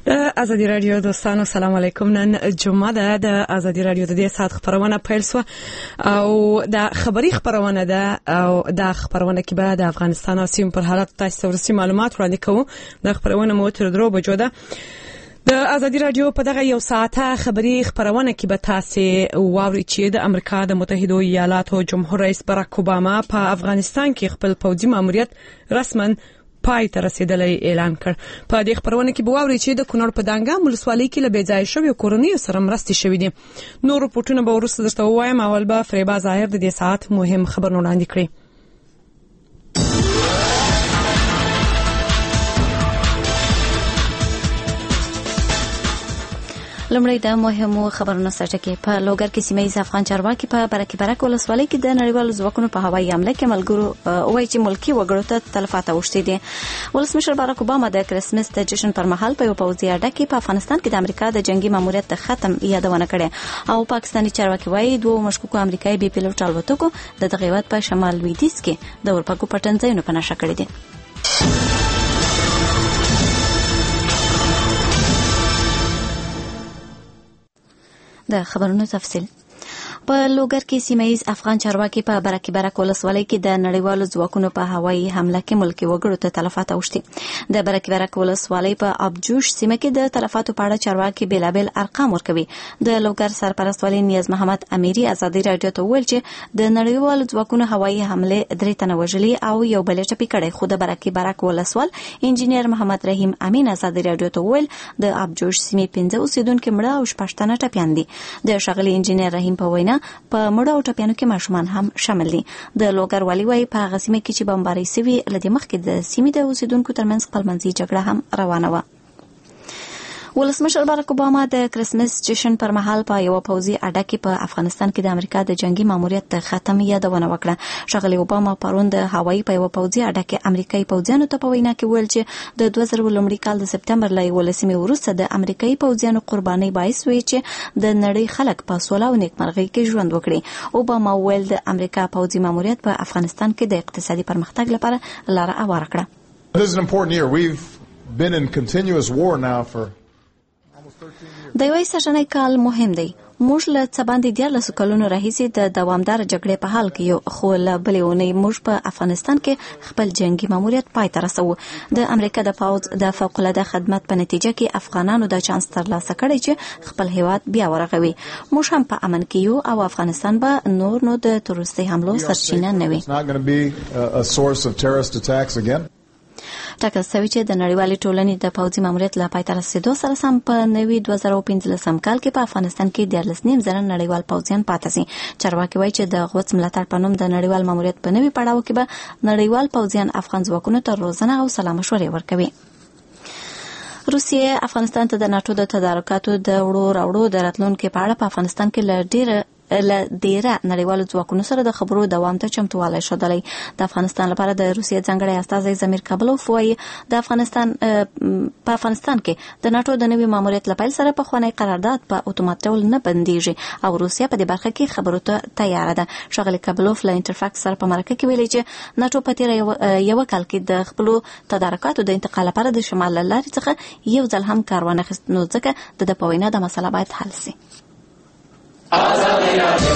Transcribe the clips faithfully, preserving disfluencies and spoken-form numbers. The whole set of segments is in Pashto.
د ازادي رادیو دوستانو سلام علیکم. نن جمعه ده. د ازادي رادیو د دې ساعت خبرونه پیل شو او د خبري خبرونه ده او د خبرونه کې به د افغانستان او سیمې پر حالت تاسو ورسي معلومات وړاندې کوو. د خبرونه مو تر درو بجو ده. د ازادي رادیو په دغه یو ساعته خبري خبرونه کې به تاسو واوري چې د امریکا د متحده ایالاتو جمهور رئیس باراک اوباما په افغانستان کې خپل پوځي ماموریت رسماً پای ته رسیدلی اعلان کړ. په دې خبرونه کې به واوري چې د کونړ په دانګام ولسوالۍ کې له بېځایه شویو کورنیو سره مرستې شوې دي. نور رپورټونه به وروسته درته ووایم. اول به فریبا ظاهر د دې ساعت مهم خبرونه وړاندې کړي. لمړی د مهمو خبرونو سرټکی. په لوګر کې سیمه ییز افغان چارواکي په برکې برک ولسوالۍ کې د نړیوالو ځواکونو په هوایي حمله کې ملګرو وایي چې ملکی وګړو ته تلفات اوښتي دي. ولسمشر باراک اوباما د کرسمس د جشن پر مهال په یو پوځي اډه کې په افغانستان کې د امریکا د جنگي ماموریت د ختم یادونه کړې او پاکستاني چارواکي وایي دوه مشکوکو امریکایي بي پیلوټ الوتکو د دغه هیواد په شمال لویدیځ کې د اورپکو پټنځایونو په نښه کړې دي. د خبرونو تفصیل. په لوګر کې سیمه ییز افغان چارواکي په برکې برک ولسوالۍ کې د نړیوالو ځواکونو په هوایي حمله کې ملکی وګړو ته تلفات اوښتي. د برکې برک ولسوالۍ په ابجوش سیمه کې د تلفاتو په اړه چارواکي بیلابل ارقام ورکوي. د لوګر سرپرست والي نیاز محمد امیری ازادي رادیو ته وویل چې د نړیوالو ځواکونو هوایي حمله درې تنه وژلي او یو بل ټپي کړی. خو د برکې برک ولسوال انجینیر محمد رحیم امین ازادي رادیو ته وویل د ابجوش سیمې پنځه اوسیدونکو مړه او شپږ تنه ټپیان دي. د ښاغلي انجینیر رحیم په وینا په مړو او ټپیانو کې ماشومان هم شامل دي. د لوګر والي وايي په هغه سیمه کې چې بمباري سوي لدې مخکې د سیمې د اوسیدونکو ترمنځ خپلمنځي جګړه هم روانه وه. ولسمشر باراک اوباما د کرسمس جشن پر مهال په یو پوځي اډه کې په افغانستان کې د امریکا د جنگي ماموریت د ختم یادونه وکړه. ښاغلي اوباما پرون د هوایي په یو پوځي اډه کې امریکایي پوځیانو ته په وینا کې ویل چې د دوه زره لومړي کال د سپتمبر له یولسمې وروسته د امریکایي پوځیانو قربانۍ باعث وي چې د نړۍ خلک په سوله او نیکمرغۍ کې ژوند وکړي. اوباما ویل د امریکا پوځي ماموریت په افغانستان کې د اقتصادي پرمختګ لپاره لاره هواره کړه. This is an important year. We've been in continuous war now for د یوې سرنۍ کال مهم دی. موږ له څه باندې دیارلسو کلونو راهیسې د دوامدار جګړې په حال کې یو، خو له بلې اونۍ موږ په افغانستان کې خپل جنگي ماموریت پای ته رسوو. د امریکا د پوځ د فوق‌العاده خدمت په نتیجه کې افغانانو د چانس ترلاسه کړی چې خپل هیواد بیا ورغوي. موږ هم په امن کې یو او افغانستان به نور نو د تروریستي حملو سرچینه نه وي. ټاکل شوی چې د نړیوالې ټولنې د پوځي ماموریت له پای ته رسیدو سره سم په نوي دوه زره پنځلسم کال کې په افغانستان کې دیارلس نیم زره نړیوال پوځیان پاتې شي. چارواکي وایي چې د غوڅ ملاتړ په نوم د نړیوال ماموریت په نوي پړاو کې به نړیوال پوځیان افغان ځواکونو ته روزنه او سلا مشورې ورکوي. روسیې افغانستان ته د ناټو د تدارکاتو د وړو راوړو د راتلونکو په اړه په افغانستان کې له ډېر له ډیره نړیوالو ځواکونو سره د خبرو دوام ته چمتووالی ښودلی. د افغانستان لپاره د روسیې ځانګړی استازی زمیر کابلوف وایي د افغانستان په افغانستان کې د ناټو د نوي ماموریت له پیل سره پخوانی قرارداد په اتومات ډول نه بندیږي او روسیه په دې برخه کې خبرو ته تیاره ده. ښاغلي کابلوف له انټرفاکس سره په مرکه کې ویلي چې ناټو په تیره یو کال کې د خپلو تدارکاتو د انتقال لپاره د شمال له لارې څخه یو ځل هم کار ونه اخیست، نو ځکه د ده په وینا دا مسله باید حل شي. ازادي رادیو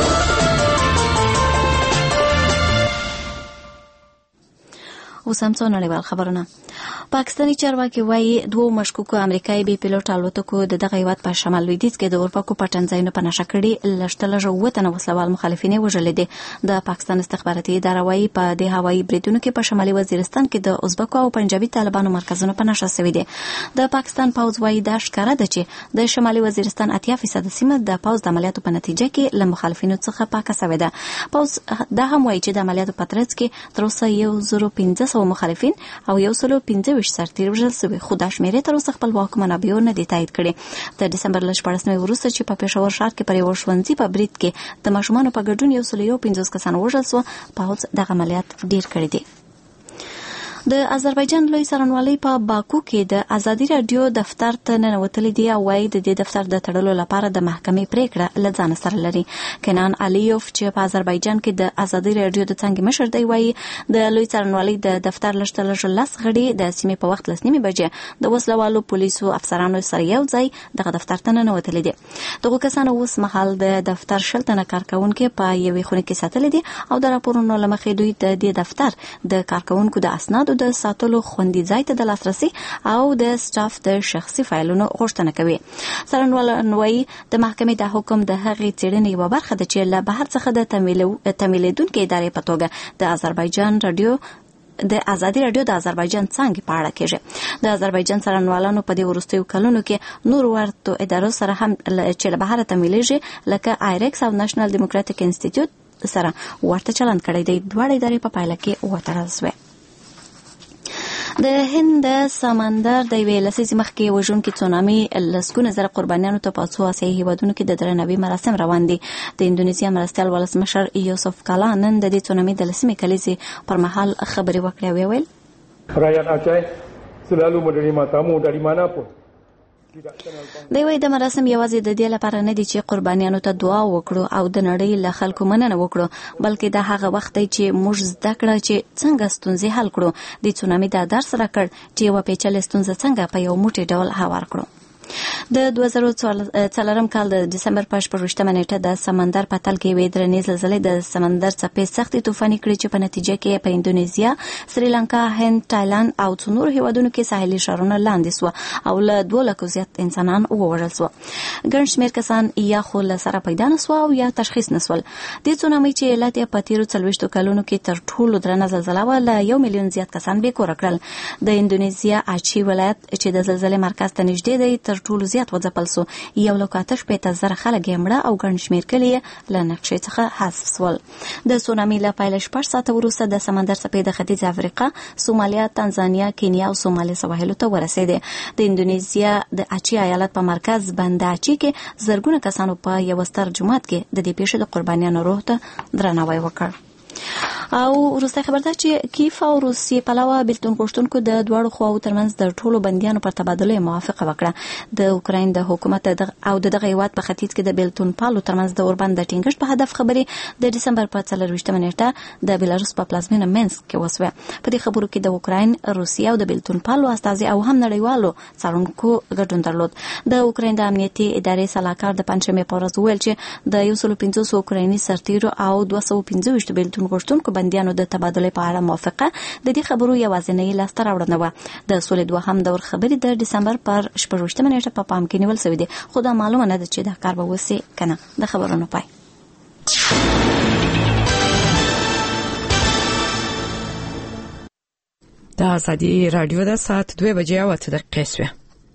اوس هم څو نړیوال خبرونه. پاکستاني چارواکي وایي دوه مشکوکو امریکایي بي پیلوټ الوتکو د دغه هیواد په شمال لویدیځ کې د اورپکو پټنځایونو په نښه کړي. لږ تر لږه اووه تنه وسلوال مخالفین یې وژلي دي. د پاکستان استخباراتي اداره وایي په دې هوایي بریدونو کې په شمالي وزیرستان کې د ازبکو او پنجابي طالبانو مرکزونه په نښه شوي دي. د پاکستان پوځ وایي دا ښکاره ده چې د شمالي وزیرستان اتیا فیصد سیمه د پوځ د عملیاتو په نتیجه کې له مخالفینو څخه پاکه شوې ده. پوځ دا هم وایي چې د عملیاتو په ترڅ کې تر اوسه یو زر پنځه سوه مخالفین او یو سل پنځه ویشت سرتیر وژل شوي، خو دا شمېرې تر اوسه خپلواکو منابعو نه دي تایید کړي. د ډسمبر له شپاړسمې وروسته چې په پېښور ښار کې پر یوه ښوونځي په برید کې د ماشومانو په ګډون یو سل یو پنځوس کسان وژل شوه، پوځ دغه عملیات ډېر کړي دي. د آذربایجان لوی څارنوالۍ په باکو کې د ازادي رادیو دفتر ته ننوتلي دي او وايي د دې دفتر د تړلو لپاره د محکمې پریکړه له ځان سره لري. کنان علیوف چې په آذربایجان کې د ازادي رادیو د څنګه مشر دی وايي د لوی څارنوالۍ د دفتر لشتل لس غړي د سیمې په وخت لس نیمه بجې د وسلوالو پولیسو افسرانو سره یو ځای دغه دفتر ته ننوتلي دي. دغه کسانو اوس مهال د دفتر شلتنه کارکونکو په یوې خونه کې ساتل دي او د راپورونو لمخې دوی د دې دفتر د کارکونکو د اسنادو د ساتلو خوندي ځای ته د لاسرسي او د سټاف د شخصي فایلونو غوښتنه کوي. څارنوال د محکمې د حکم د هغې څېړنې یوه برخه ده چې له بهر څخه د تمویلېدونکې ادارې په توګه د آذربایجان رادیو د ازادي رادیو د آذربایجان څنګه په اړه کېږي. د آذربایجان څارنوالانو په دې وروستیو کلونو کې نور ورته ادارو سره هم چې له بهر تمویلېږي لکه آیرکس او نېشنل ډیموکراټیک انسټیټیوټ سره ورته چلند کړی دی. دواړه ادارې په پایله کې وتړل شوې. د هند سمندر د یوې لسیزې مخکې وژونکي تسونامي لسګونه زره قربانیانو ته په څو آسیایي هیوادونو کې د درناوي مراسم روان دي. د اندونیزیا مرستیال ولسمشر یوسف کالا نن د دې تسونامي د لسمې کلیزې پر مهال خبرې وکړې او ویل rakyat Aceh selalu menerima tamu dari manapun. دی وایي د مراسم یوازې د دې لپاره نه دي چې قربانیانو ته دعا وکړو او د نړۍ له خلکو مننه وکړو، بلکې د هغه وخت دی چې موږ زده کړه چې څنګه ستونزې حل کړو. د تسونامي دا درس راکړ چې یوه پیچلې ستونزه څنګه په یو موټی ډول هوار کړو. د دوه زره څلورم کال د دسمبر په شپږویشتمه نیټه د سمندر په تل کې یوې درنې زلزلې د سمندر څپې سختې طوفاني کړې چې په نتیجه کې په اندونیزیا، سریلانکا، هند، تایلند او څو نور هیوادونو کې ساحلي ښارونه لاندې سوه او له دوه لکو زیات انسانان ووژل سوه. ګڼ شمېر کسان یا خو له سره پیدا نه سوه او یا تشخیص نه سول. دې تسونامي چې علت یې په تېرو څلوېښتو کلونو کې تر ټولو درنه زلزله وه، له یو میلیون زیات کسان بېکوره کړل. د اندونیزیا اچي ولایت چې د زلزلې مرکز ته نږدې دی تر ټولو زیات وځپل سو. یو لک اته شپېته زره خلک یې مړه او ګڼ شمېر کلي یې له نقشې څخه حذف سول. د تسونامي له پیله شپږ ساعته وروسته د سمندر څپې د ختیځ افریقا، سومالیا، تنزانیا، کینیا او سومالي سواحلو ته ورسېدې. د اندونیزیا د اچي ایالت په مرکز بند اچي کې زرګونه کسانو په یو ستر جومات کې د دې پیښې د قربانیانو روح ته درناوی وکړ. او وروسته خبر ده چې کیف او روسیې پلوه بیلتون غوښتونکو د دواړو خواو ترمنځ د ټولو بندیانو پر تبادله موافقه وکړه. د اوکراین د حکومت او د دغه هیواد په ختیځ کې د بیلتون پالو ترمنځ د اوربند د ټینګښت په هدف خبرې د ډسمبر په څلرویشتمه نیټه د بیلاروس په پلازمینه مینسک کې وسوه. په دې خبرو کې د اوکراین، روسیې او د بیلتون پالو استازي او هم نړیوالو څارونکو ګډون درلود. د اوکراین د امنیتي ادارې سلاکار د پنځمې په ورځ ویل چې د یو سل پنځوس اوکرایني سرتیرو او دوه سوه پنځه ویشت بیلتون غوښتونکو بندیانو د تبادله په اړه موافقه د دې خبرو یوازینۍ لاسته راوړنه وه. د سولې دوهم دور خبرې د ډسمبر پر شپږویشتمه نیټه په پام کې نیول شوې دي، خو دا معلومه نه ده چې دا کار به وسي که نه. د خبرونو پای. د ازادي راډیو د ساعت دوه بجې او اته دقیقې شوې.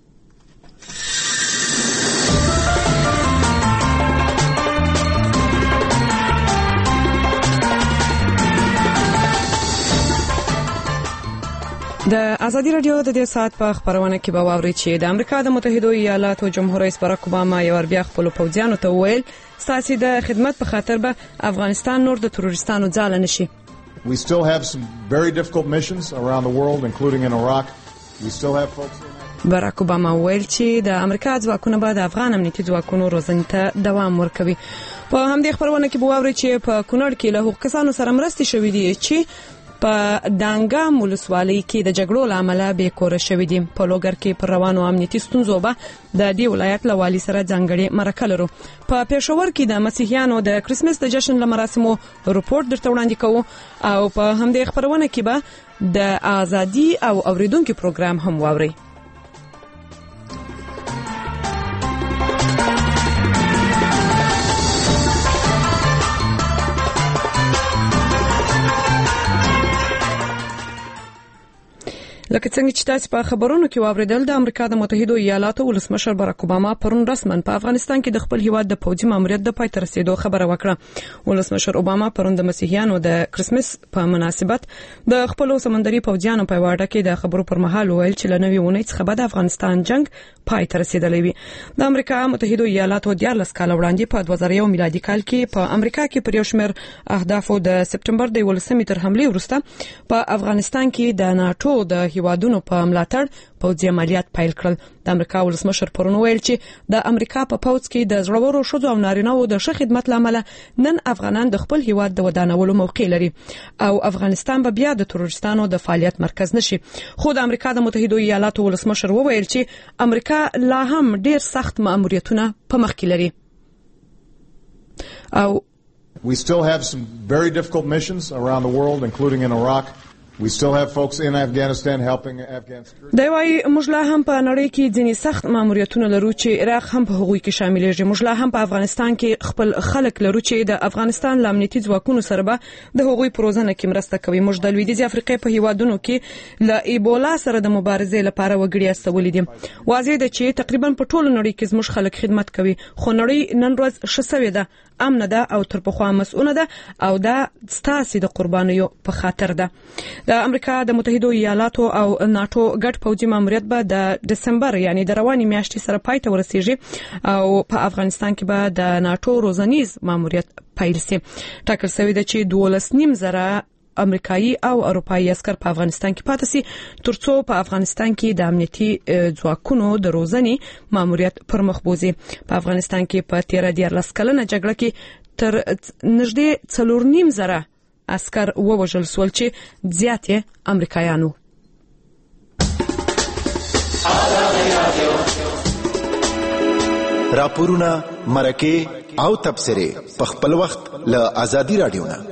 د ازادي راډیو د دې ساعت په خبرونه کې به واورئ چې د امریکا د متحده ایالاتو جمهور رئیس باراک اوباما یو بیا خپل پوځیانو ته وویل ستاسو د خدمت په خاطر به افغانستان نور د تروریستانو ځاله نشي. We still have some very difficult missions around the world, including in Iraq. We still have folks in باراک اوباما ویل چې د امریکا ځواکونه به د افغان امنیتي ځواکونو روزنې ته دوام ورکوي. په همدې خبرونه کې به واورئ چې په کونړ کې له هغو کسانو سره مرستې شوې دي چې په دانګام ولسوالۍ کې د جګړو له امله بېکوره شوي دي. په لوګر کې پر روانو امنیتي ستونزو به د دې ولایت له والي سره ځانګړې مرکه لرو. په پېښور کې د مسیحیانو د کرسمس د جشن له مراسمو رپورټ درته وړاندې کوو او په همدې خبرونه کې به د ازادي او اوریدونکو پروګرام هم واورئ. لکه څنګه چې تاسو په خبرونو کې واوریدل د امریکا د متحده ایالاتو ولسمشر باراک اوباما پرون رسماً په افغانستان کې د خپل هیواد د پوځي ماموریت د پای ته رسیدو خبره وکړه. ولسمشر اوباما پرون د مسیحیانو د کرسمس په مناسبت د خپل سمندري پوځیانو په واړه کې د خبرو پر مهال ویل چې لنوي ونې څخه به د افغانستان جنگ پای ته رسیدلی وي. د امریکا متحده ایالاتو د دیارلس کال وړاندې په دوه زره یو میلادي کال کې په امریکا کې پر یو شمېر اهدافو د سپټمبر د ولسمې تر حملې وروسته په افغانستان کې د ناتو د هیوادونو په ملاتړ پوځي عملیات پیل کړل. د امریکا ولسمشر پرون ویل چې د امریکا په پوځ کې د زړورو ښځو او نارینه‌و د ښه خدمت لامل نن افغانان د خپل هیواد د ودانولو موقع لري او افغانستان به بیا د تروریستانو د فعالیت مرکز نشي. خو د امریکا د متحده ایالاتو ولسمشر وویل چې امریکا لا هم ډیر سخت مأموریتونه په مخ کې لري. او We still have some very difficult missions around the world, including in Iraq. We still have folks in Afghanistan helping Afghan security. دا وايي موږ لا هم په نړۍ کې ځینې سخت ماموریتونه لرو چې عراق هم په هغوی کې شاملېږي. موږ لا هم په افغانستان کې خپل خلک لرو چې د افغانستان له امنیتي ځواکونو سره به د هغوی پروژنه کې مرسته کوي. موږ د لویدیځې افریقې په هیوادونو کې له ایبولا سره د مبارزې لپاره وګړي استولي دي. واضح ده چې تقریبا په ټولو نړۍ کې زموږ خلک خدمت کوي، خو نړۍ نن ورځ ښه سوې ده، امن ده او تر پخوا مسؤونه ده او دا ستاسو د قربانیو په خاطر ده. د امریکا د متحده ایالاتو او ناتو ګډ پوځي ماموریت به د دسمبر یعنی د رواني میاشتې سره پای ته ورسیږي او په افغانستان کې به د ناتو روزنیز ماموریت پیل شي. ټاکل شوی ده چې دولس نیم زره امریکایي او اروپایي عسكر په افغانستان کې پاتې شي ترڅو په افغانستان کې د امنیتي ځواکونو د روزنې ماموریت پر مخ بوزي. په افغانستان کې په تیر دیارلس کلنه جګړه کې تر نږدې څلور نیم زره عسكر ووژل سول چې زیات یې امریکایانو. راپورونه مرکه او تبصره په خپل وخت له ازادي رادیو نه.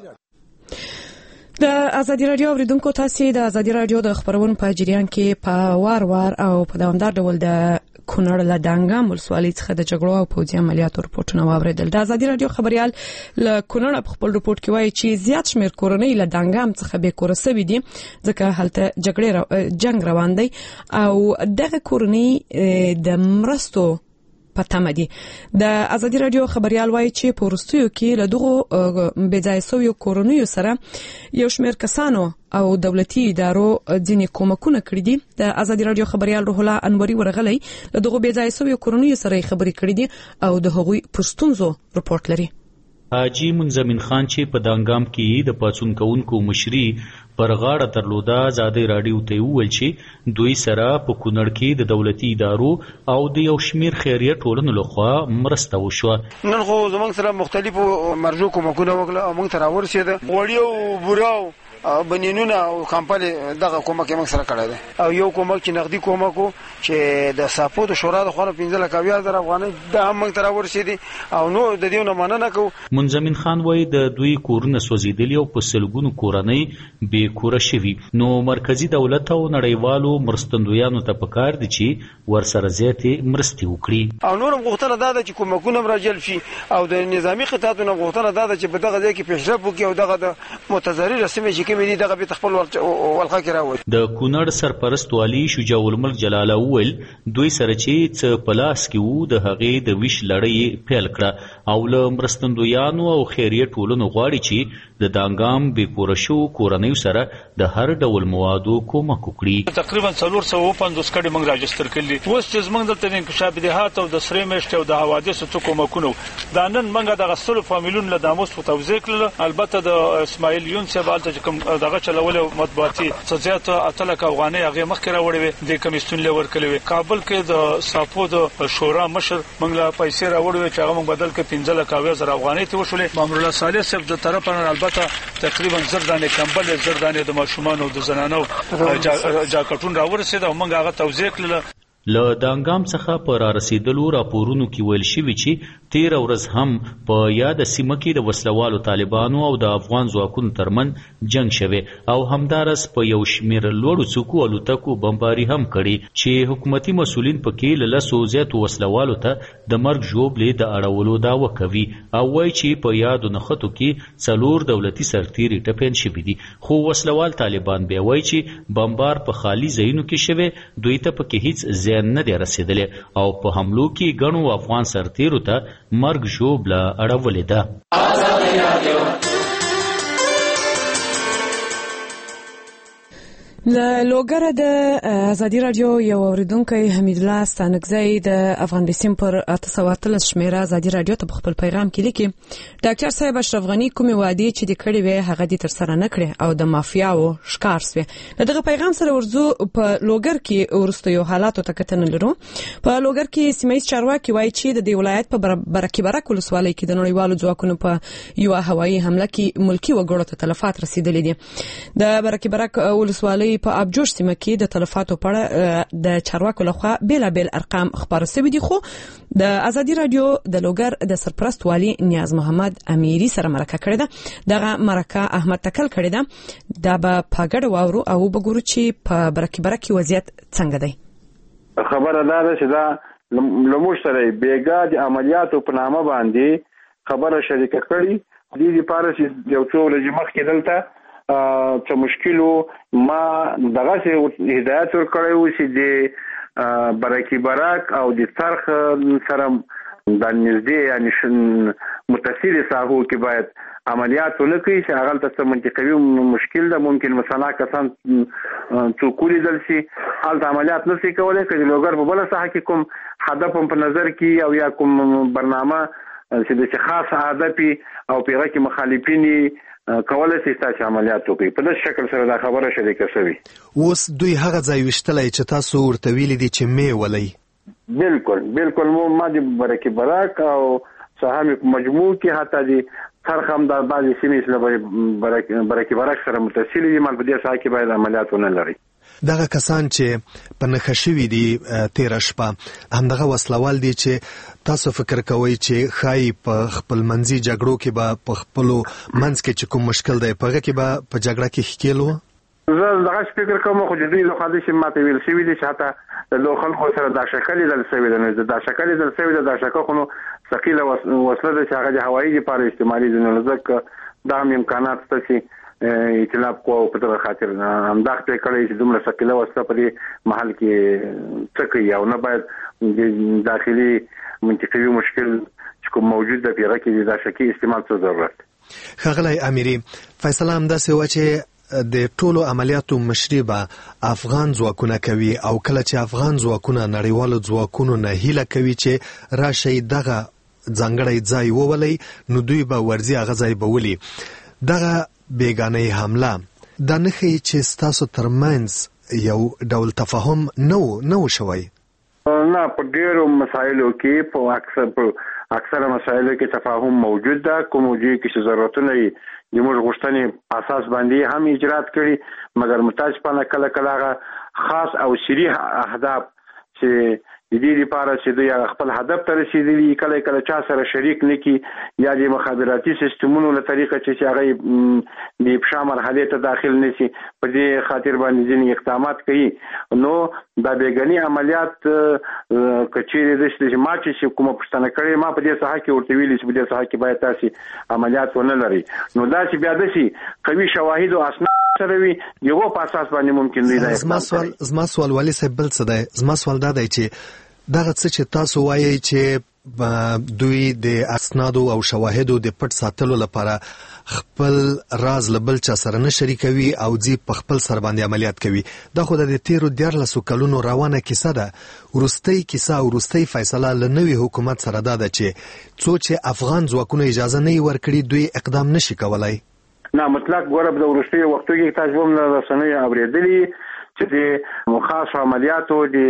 د ازادي رادیو اوریدونکو تاسو د ازادي رادیو د خبرونو په جریان کې په وار وار او په دوامدار ډول د کونړ له دانګام ولسوالۍ څخه د جګړو او پوځي عملیاتو رپورټونه واوریدل. د ازادي رادیو خبريال له کونړ په خپل رپورټ کې وایي چې زیات شمېر کورنۍ له دانګام څخه به کور سوي دي ځکه هلته جګړې جنگ روان دی او دغه کورنۍ د مرستو پتمه دي. د ازادي رادیو خبريال وایي چې په ورستیو کې له دغه بېځای سویو کورنیو سره یو شمېر کسانو او دولتي ادارو ځینې کومکونه کړی دي. د ازادي رادیو خبريال روح الله انوري ورغلی له دغه بېځای سویو کورنیو سره خبرې کړې دي او د هغوی پرستونزو رپورټ لري. حاجی منزمن خان چې په دانګام کې د پاتون کوونکو مشري پر غاړه درلوده ازادي رادیو ته ویل چې دوی سره په کونړ کې د دولتي ادارو او د یو شمیر خیریه ټولنو لخوا مرسته وشوه. نن خو زموږ سره مختلفو مرجو کومکونه وکړه او موږ ته راورسېده وړیو بوراو بنینونه او کمپل دغه کومک موږ سره کړی دی او یو کومک چې نقدي کومک چې د ساپو د شورا د خونه پنځه لک اویا زره افغانۍ د هم موږ ته راورسېدي او نو د دې نه مننه کوو. منزمن خان وایي د دوی کورونه سوځېدلي او په سلګونو کورنۍ بې کوره شوي نو مرکزي دولت او نړیوالو مرستندویانو ته پکار دي چې ورسره زیاتې مرستې وکړي او نور هم غوښتنه دا ده چې کومکونه راجلب شي او د نظامي خطاطونو غوښتنه دا ده چې په دغه ځای کې پیشرفت وکړي او دغه د متضرر سیمې چې کومې دي دغه به خپل ولخه کې راوړي. د کونړ سرپرست والي شجاع الملک جلاله وویل دوی سره چې څه پلاس کې وو د هغې د ویش لړۍ پیل کړه او له مرستندویانو او خیریه ټولنو غواړي چې د دانګام بې کوره شوو کورنیو سره د هر ډول موادو کومک وکړي. تقریبا څلور سوه او پنځوس کډې موږ راجستر کړلي. اوس چې زموږ دلته د انکشاف دهات او د سرې میاشتې او د حوادثو څه کومکونه دا نن موږ دغه سلو فامیلونو له داموس په توزیع کړل. البته د اسماعیل یون صاحب هلته چې کوم دغه چلول مطبوعاتي څه اتلک افغانۍ هغه مخکې راوړې وې د کمیسیون له ورکړې وې. کابل کې د ساپو د شورا مشر موږ له پیسې راوړې چې هغه موږ بدل کې پنځه لک اویا زره افغانۍ ته وشولې. مامور الله صالح صاحب د طرفه البته تقریبا زر دانې کمبل زر دانې د ماشومان او د زنانو جاکټون راورسېد او موږ هغه توزیع کړل. له دانګام څخه پر رسیدلو راپورونو کې ویل شوی چې تیر ورځ هم په یاد سیمه کې د وسلوالو طالبانو او د افغان ځواکونو ترمن جنگ شوی او همدارس په یو شمیر لوړو څوکو الوتکو بمباري هم کړي چې حکومتي مسولین پکې له لسو زیاتو وسلوالو ته د مرګ ژوبلې د اړولو دعوه کوي او وایي چې په یادو نښتو کې څلور دولتي سرتیري ټپیان شوي دي، خو وسلوال طالبان بیا وایي چې بمبار په خالي ځایونو کې شوی، دوی ته پکې هیڅ زیان نه دی رسېدلی او په حملو کې ګڼو افغان سرتیرو ته مرګ ژوبله اړولې ده. له لوګره د ازادي رادیو یو اوریدونکی حمید الله ستانکزی د افغان بیسیم پر اته سوه اتلس شمیره ازادي رادیو ته په خپل پیغام کې لیکي ډاکټر صاحب اشرف غنی کومې وعدې چې د کړې وې هغه دې ترسره نه کړې او د مافیاو ښکار سوې. دغه پیغام سره ورځو په لوګر کې وروستیو حالاتو ته کتنه لرو. په لوګر کې سیمه ییز چارواکي وایي چې د دې ولایت په برکي برک ولسوالۍ کې د نړیوالو ځواکونو په یوه هوایي حمله کې ملکي وګړو ته تلفات رسیدلي دي. د برکي برک ولسوالۍ په ابجوش سیمه کې د تلفاتو په اړه د چارواکو لخوا بیلابیل ارقام خبر شوي دي، خو د ازادي رادیو د لوګر د سرپرست والی نیاز محمد امیری سره مرکه کړې ده. دغه مرکه احمد تکل کړې ده. دا به په ګډه واورو او وګورو چې په برکي برک کې وضعیت څنګه دی. خبره دا ده چې دا لموږ سره بیګا د عملیاتو په نامه باندې خبره شریکه کړې دي لپاره چې یو څو ورځې مخکې دلته څه مشکلو ما دغه هدایت ورکړی و چې د برکي برک او د څرخ سره د نږدې یعنې متصلې ساحو کې باید عملیات ونه کړي چې هغلته څه منطقوي مشکل ده، ممکن مثلا کسان څوک ولیدل شي هلته عملیات نه شي کولی. که د لوګر په بله ساحه کې کوم هدف هم په نظر کې او یا کوم برنامه چې د خاص هدف او په هغه کې مخالفین کولای شي تاسو عملیات وکړي. په داسې شکل سره دا خبره شریکه شوې. اوس دوی هغه ځای وشتلی چې تاسو ورته ویلي دي چې مې ولئ؟ بالکل بالکل مو ما د برکي برک او سهامي مجموع کې حتی د څرخ هم د بعضې سیمې سره برکي برک سره متصلې دي، مال په دې ساحه کې باید عملیات ونه لري. دغه کسان چې په نښه شوي دي تېره شپه همدغه وسلوال دي چې تاسو فکر کوئ چې ښایي په خپلمنځي جګړو کې به په خپلو منځ کې چې کوم مشکل دی په هغه کې به په جګړه کې ښکېل وو؟ زه دغه فکر کوم خو د دوی لخوا داسې ماته ویل شوي دي چې حتی د لو خلکو سره دا شکه لیدل شوې ده. نو دا شکه لیدل شوې ده، دا شکه خو نو ثقیله وسله ده چې هغه د هوایي دپاره استعمالېږي. نو ځکه دا هم امکانات شته چې اطلاف قواو په دغه خاطر همدا خپل کړی چې دومره ثقیله وسله په دې محل کې څه کوي او نه باید داخلي منطقوي مشکل چې کوم موجود ده په هغه کې د شکې استعمال څه ضرورت. ښاغلی امیري، فیصله همداسې وه چې د ټولو عملیاتو مشري به افغان ځواکونه کوي او کله چې افغان ځواکونه نړیوالو ځواکونو نه هیله کوي چې راشئ دغه ځانګړی ځای وولئ نو دوی به ورځي هغه ځای به ولي. دغه بیگانه حمله دا نه ښیي چې ستاسو ترمنځ یو ډول تفاهم نه نه و شوی؟ نه، په ډېرو مسایلو کې په اکثر په اکثره مسایلو کې تفاهم موجود ده. کوم ځای کې چې ضرورتونه یې د موږ غوښتنې اساس باندې هم اجرات کړي، مګر متاسفانه کله کله هغه خاص او صریح اهداف چې د دې لپاره چې دوی خپل هدف ته رسیدلي کله کله چا سره شریک نه کی یا د مخابراتي سیستمونو له طریقه چې هغه د افشا مرحله ته داخل نشي، په دې خاطر باندې ځینې اقدامات کوي. نو دا بیګنی عملیات کچېرې د چې ما چې کومه پښتنه کړې ما په دې ساحه کې ورته ویلي چې په دې ساحه کې باید تاسو عملیات ونه لري. نو دا چې بیا د شي قوي شواهد او اسناد سره وي یو په اساس باندې ممکن دی. زما سوال زما سوال ولی صاحب بل څه دی، زما سوال دا دی چې دغه څه چې تاسو وایي چې دوی د اسنادو او شواهدو د پټ ساتلو لپاره خپل راز له بل چا سره نه شریکوي او ځي په خپل سر باندې عملیات کوي، دا خو د تیرو دیارلسو کلونو روانه کیسه ده. وروستۍ کیسه او وروستۍ فیصله له نوي حکومت سره دا ده چې څو چې افغان ځواکونو اجازه نه ورکړي دوی اقدام نشي کولای. نه مطلق ګوره د وروستیو وختو کې تاسو هم له رسنیو اورېدلي چې د خاص عملیاتو د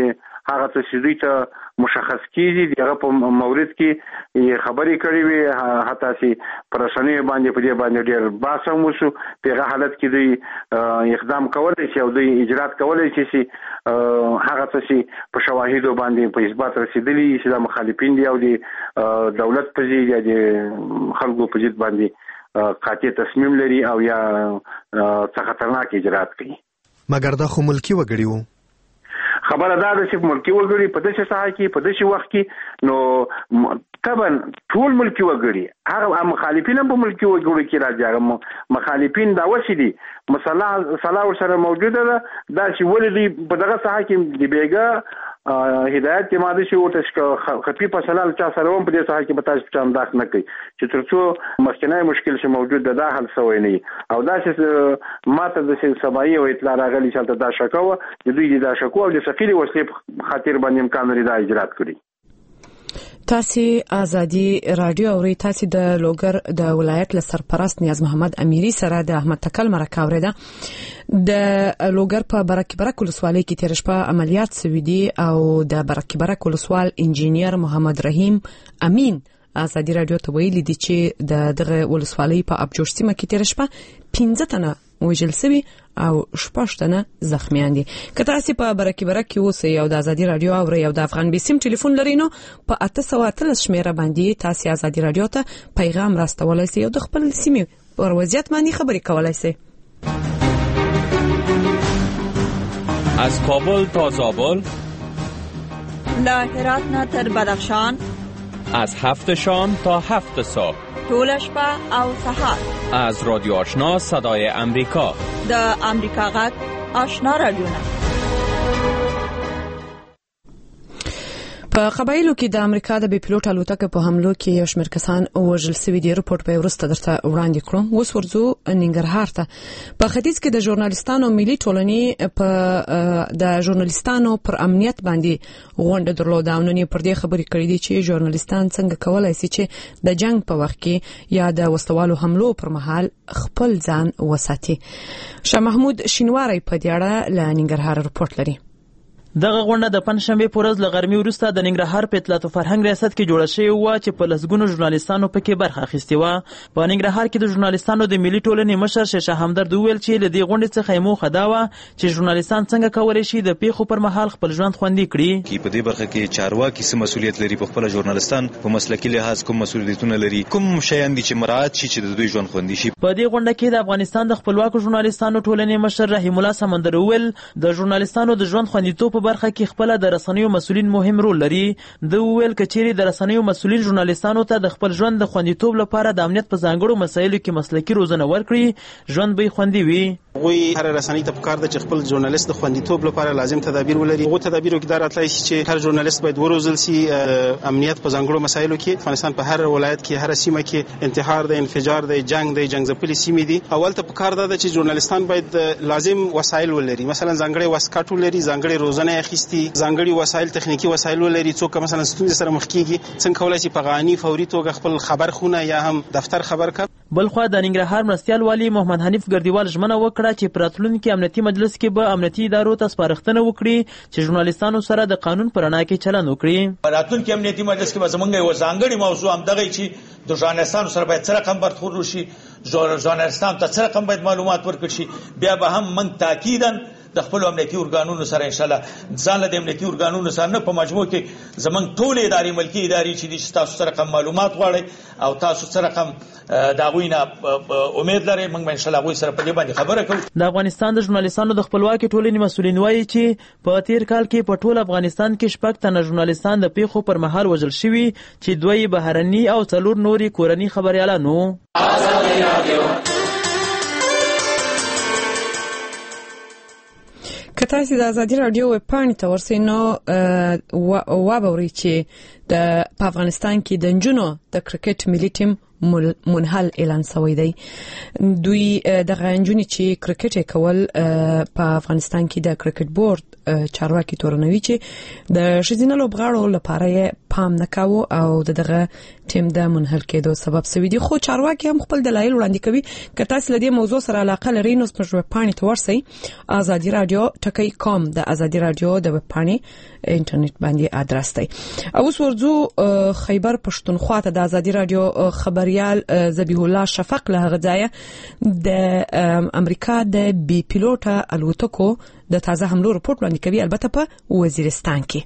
هغه څه چې دوی ته مشخص کیږي دغه په مورید کې خبرې کړې وي حتی چې پر رسنیو باندې په دې باندې ډېر بحث هم وشو په هغه حالت کې دوی اقدام کولای شي او دوی اجرات کولای شي چې هغه څه چې په شواهدو باندې په اثبات رسیدلی چې د مخالفین دي او د دولت په ضد یا د خلکو په ضد باندې قاطع تصمیم لري او یا څه خطرناک اجرات کوي. مګر دا خو ملکی وګړي وو. خبره دا ده چې ملکی وګړي په دې ساحه کې په دې وخت کې نو طبعا ټول ملکی وګړي هغه مخالفین هم په ملکی وګړي کې راځي. هغه مخالفین دا وشي دي مسله سلا سره موجوده ده دا چې ولې په دغه ساحه کې دی بیګا هدایت کې ماده شي ورته خفي په سلال چا سره هم په دې ساحه کې به تاسو چا انداز نه کوي چې ترڅو مخکنی مشکل شي موجود ده دا حل شوی نه او دا چې ماته د سبایي او اطلاع راغلي چې دا شکوه د دوی د شکوه او د ثقيلي وسلې خاطر باندې امکان لري دا اجرات کړي. تاسو ازادي رادیو اوري تاسو د لوګر د ولایت له سرپرست نیاز محمد امیری سره د احمد تکل مرکه اوریده د لوګر په برکه برک ولسوالۍ کې تیر شپه عملیات سوي دي او د برکه برک ولسوال انجینیر محمد رحیم امین ازادي رادیو ته ویلي دي چې د دغه ولسوالۍ په ابجوش سیمه کې تیر شپه پنځه تنه وژل شوي او شپږ تنه زخمیان دي. که تاسو په برکه برک کې اوسئ او د ازادي رادیو او د افغان بیسیم ټلیفون لرئ نو په اته سوه اتلس شمیره باندې تاسو ازادي رادیو ته پیغام راستولای شئ او د خپل سیمې پر وضعیت باندې خبرې کولای شئ. از کابل تا زابل، له هرات نه تر بدخشان، از هفت شام تا هفت صبح، طول شپه او سحر، از رادیو آشنا صدای امریکا، د امریکا غږ آشنا رادیو نه. په قبایلو کې د امریکا د بي پيلوټ الوتکه په حملو کې یو شمېر کسان وژل شوي دي. رپورټ به ورسته درته وړاندې کړم. اوس ورځو ننګرهار ته. په ختیځ کې د ژورنالستانو ملي ټولنې په د ژورنالستانو پر امنیت باندې غونډه درلوده او نن یې پر دې خبرې کړې دي چې ژورنالستان څنګه کولای شي چې د جنگ په وخت کې یا د وسوالو حملو پر مهال خپل ځان وساتي. شاه محمود شینواری په دې اړه له ننګرهار رپورټ لري. دغه غونډه د پنځشنبه په ورځ له غرمې وروسته د ننګرهار په اطلاعات او فرهنګ ریاست کې جوړه شوې و چې په لسګونو ژورنالستانو پکې برخه اخیستې و. په ننګرهار کې د ژورنالستانو د ملي ټولنې مشر شاه همدرد وویل چې له دې غونډې څخه یې موخه دا وه چې ژورنالستان څنګه کولی شي د پیښو پر مهال خپل ژوند خوندي کړي. کې په دې برخه کې چارواکي څه مسؤلیت لري، په خپل ژورنالستان په مسلکي لحاظ کوم مسؤلیتونه لري، کوم شیان دي چې مراعات شي چې د دوی ژوند خوندي شي. په دې غونډه کې د افغانستان د خپلواکو ژورنالستانو ټولنې مشر رحیم الله سمندر وویل د ژورنالستانو د ژوند خوندیتوب په برخه کې خپل د رسنیو مسؤلین مهم رول لري. د ویل کچېری د رسنیو مسؤلین ژورنالستانو ته د خپل ژوند د خوندیتوب لپاره د امنیت په ځانګړو مسایلو کې مسلکي روزنه ورکړي، ژوند به خوندي وي. غوی هر رسنۍ ته پکار ده چې خپل ژورنالیست د خوندیتوب لپاره لازم تدابیر ولري. هغه تدابیر کې دا راتلای شي چې هر ژورنالیست باید وروزل شي امنیت په ځانګړو مسایلو کې. افغانستان په هر ولایت کې هر سیمه کې انتحار د انفجار د جنگ د جنگ ځپلي سیمې دي. اول ته پکار ده چې ژورنالیستان باید لازم وسایل ولري، مثلا ځانګړي واسکټ ولري، ځانګړي روزنه اخیستي، ځانګړي وسایل تخنیکی وسایل ولري. څوک مثلا ستونزې سره مخ کیږي څنګه کولای شي په غانی فوري توګه خپل خبر خونه یا هم دفتر خبر کړي. بلخوا د ننګرهار مرستیال والی محمد حنیف ګردیوال ژمنه وکړه چې پر راتلونکي امنیتي مجلس کې به امنیتي ادارو ته سپارښتنه وکړي چې ژورنالستانو سره د قانون پر رڼا کې چلند وکړي. په راتلونکي امنیتي مجلس کې به زمونږ یو ځانګړی موضوع هم دغه چې د ژورنالستانو سره باید څه رقم برخورد وشي، ژورنالستانو ته څه رقم باید معلومات ورکړي شي. بیا به هم من تاکیدا د خپل امنیتي ارګانونو سره ان شاء الله ځان له امنیتي ارګانونو سره نه په مجموع کې زمونږ ټول ادارې ملکی ادارې چې د تاسو سره رقم معلومات غواړي او تاسو سره رقم دا غوینه امید لري موږ ان شاء الله غوي سره په دې باندې خبره کوو. د افغانستان د ژورنالستانو د خپلواکي ټولنې مسؤلین وایي چې په تیر کال کې په ټول افغانستان کې شپږ تنه ژورنالستان د پیښو پر مهال وژل شوي چې دوی بهرني او څلور نوري کورني خبريالانو. که تاسو د ازادي رادیو ویب پاڼې ته ورسئ نو وبورئ چې د په افغانستان کې د نجونو د کرکټ ملي ټیم منحل اعلان شوی دی. دوی دغه نجونې چې کرکټ کول په افغانستان کې د کرکټ بورډ چارواکي تورنوي چې د ښځینه لوبغاړو لپاره پام نه کاوه او دغه ټیم د منحل کېدو سبب سوي دي. خو چارواکي هم خپل دلایل وړاندې کوي. که تاسو لدې موضوع سره علاقه لرئ نو په ویب پاڼې ته ورسئ ازادي رادیو ټکی کام د ازادي رادیو د ویب پاڼې انټرنیټ باندې ادرس دی. اوس ورځو خیبر پښتونخوا ته د ازادي رادیو خبريال ذبیح الله شفق له غځای د امریکا د بي پیلوټه الوتکو د تازه حملو رپورت وړاندې کوي، البته په وزیرستان کې.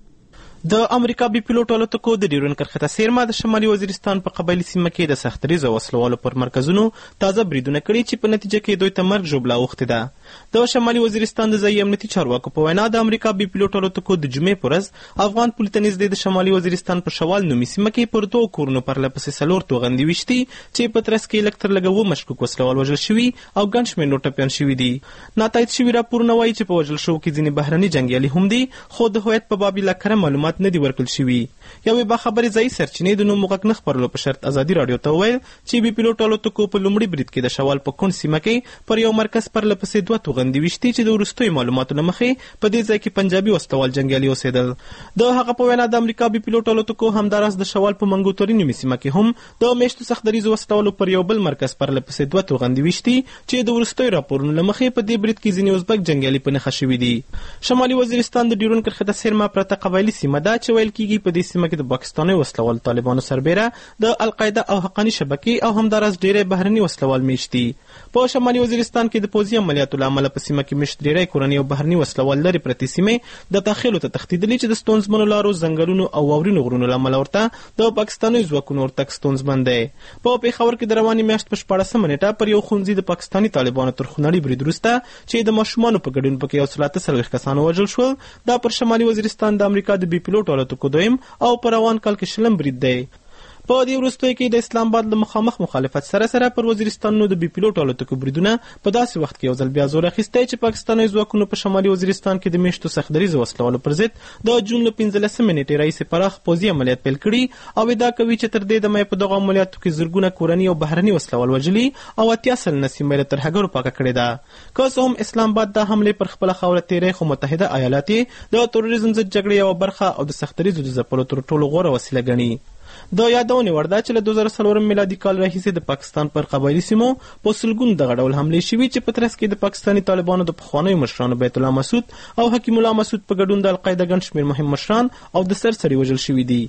د امریکا بي پیلوټ الوتکو د ډیورن کرښته سیرما د شمالي وزیرستان په قبایلی سیمه کې د سختریزو وسلوالو پر مرکزونو تازه بریدونه کړي چې په نتیجه کې دوی ته مرګ ژوبله اوښتې ده. د شمالي وزیرستان د ځایي امنیتي چارواکو په وینا د امریکا بي پیلوټ الوتکو د جمعې په ورځ افغان پولي ته نږدې د شمالي وزیرستان په شوال نومي سیمه کې پر دوو کورونو پرلپسې څلور توغندي ویشتي چې په ترڅ کې لږ تر لږه اووه مشکوک وسلوال وژل شوي او ګڼ شمېر نور ټپیان شوي دي. ناتایید شوي راپورونه وایي چې په وژل شوو کې ځینې بهرني جنګیالي هم دي، خو د هویت په باب لا کره معلومات نه دي ورکړل شوي. یوې باخبرې ځایي سرچینې د نوم غږ نه خپرولو په شرط ازادي رادیو ته وویل چې بي پیلوټ الوتکو په لومړي برید کې د شوال په کونډ سیمه کې پر یو مرکز پرلپسې دوه توغندي ویشتي چې د وروستیو معلوماتو نه مخې په دې ځای کې پنجابي وسلوال جنګیالي اوسېدل. د هغه په وینا د امریکا بي پیلوټ الوتکو همداراز د شوال په منګوتوري نومي سیمه کې هم د میشتو سختدریزو وسلوالو پر یو بل مرکز پرلپسې دوه توغندي ویشتي چې د وروستیو راپورونو له مخې په دې برید کې ځینې ازبک جنګیالي په نښه شوي دي. شمالي وزیرستان د ډیورن کرښې سیرما پرته قبایلي سیمه ده چې ویل کېږي په دې سیمه کې د پاکستاني وسلوال طالبانو سربېره د القاعده او حقاني شبکې او همداراز ډېری بهرني وسلوال میشتي. په شمالي وزیرستان کې د پوځي عملیاتو له امله په سیمه کې میشت ډېری کورني او بهرني وسلوال لري پرتې سیمې د داخلو ته تښتېدلي چې د ستونزمنو لارو، ځنګلونو او واورینو غرونو له امله ورته د پاکستاني ځواکونو ورتګ ستونزمن دی. په پېښور کې د روانې میاشت په شپاړسمه نیټه پر یو ښوونځي د پاکستاني طالبانو تر خونړي برید وروسته چې د ماشومانو په ګډون پکې یو سل اته څلوېښت کسان ووژل شول، دا پر شمالي وزیرستان د امریکا د بي پیلوټ الوتکو دویم او په روان کال کې شلم برید دی. په دې وروستیو کې د اسلام آباد له مخامخ مخالفت سره سره پر وزیرستانونو د بي پیلوټ الوتکو بریدونه په داسې وخت کې یو ځل بیا زور اخیستی چې پاکستاني ځواکونو په شمالي وزیرستان کې د میشتو سختدریزو وسلوالو پر ضد د جون له پنځلسمې نیټې راهیسې پراخ پوځي عملیات پیل کړي او ادعا کوي چې تر دې دمه په دغو عملیاتو کې زرګونه کورني او بهرني وسلوال وژلي او اتیا سلنه سیمه یې له ترهګرو پاکه کړې ده. که څه هم اسلام آباد دا حملې پر خپله خاوره تیری، خو متحده ایالات یې د تروریزم ضد جګړې یوه برخه او د سختدریزو د ځپلو تر ټولو غوره وسیله ګڼي. د یادونې وړ ده چې له دوه زره څلورم میلادي کال راهیسې د پاکستان پر قبایلي سیمو په سلګونو دغه ډول حملې شوي چې په ترڅ کې د پاکستاني طالبانو د پخوانیو مشرانو بیت الله مسعود او حکیم الله مسعود په ګډون د القاعده ګڼ شمېر مهم مشران او د سرسري وژل شوي دي.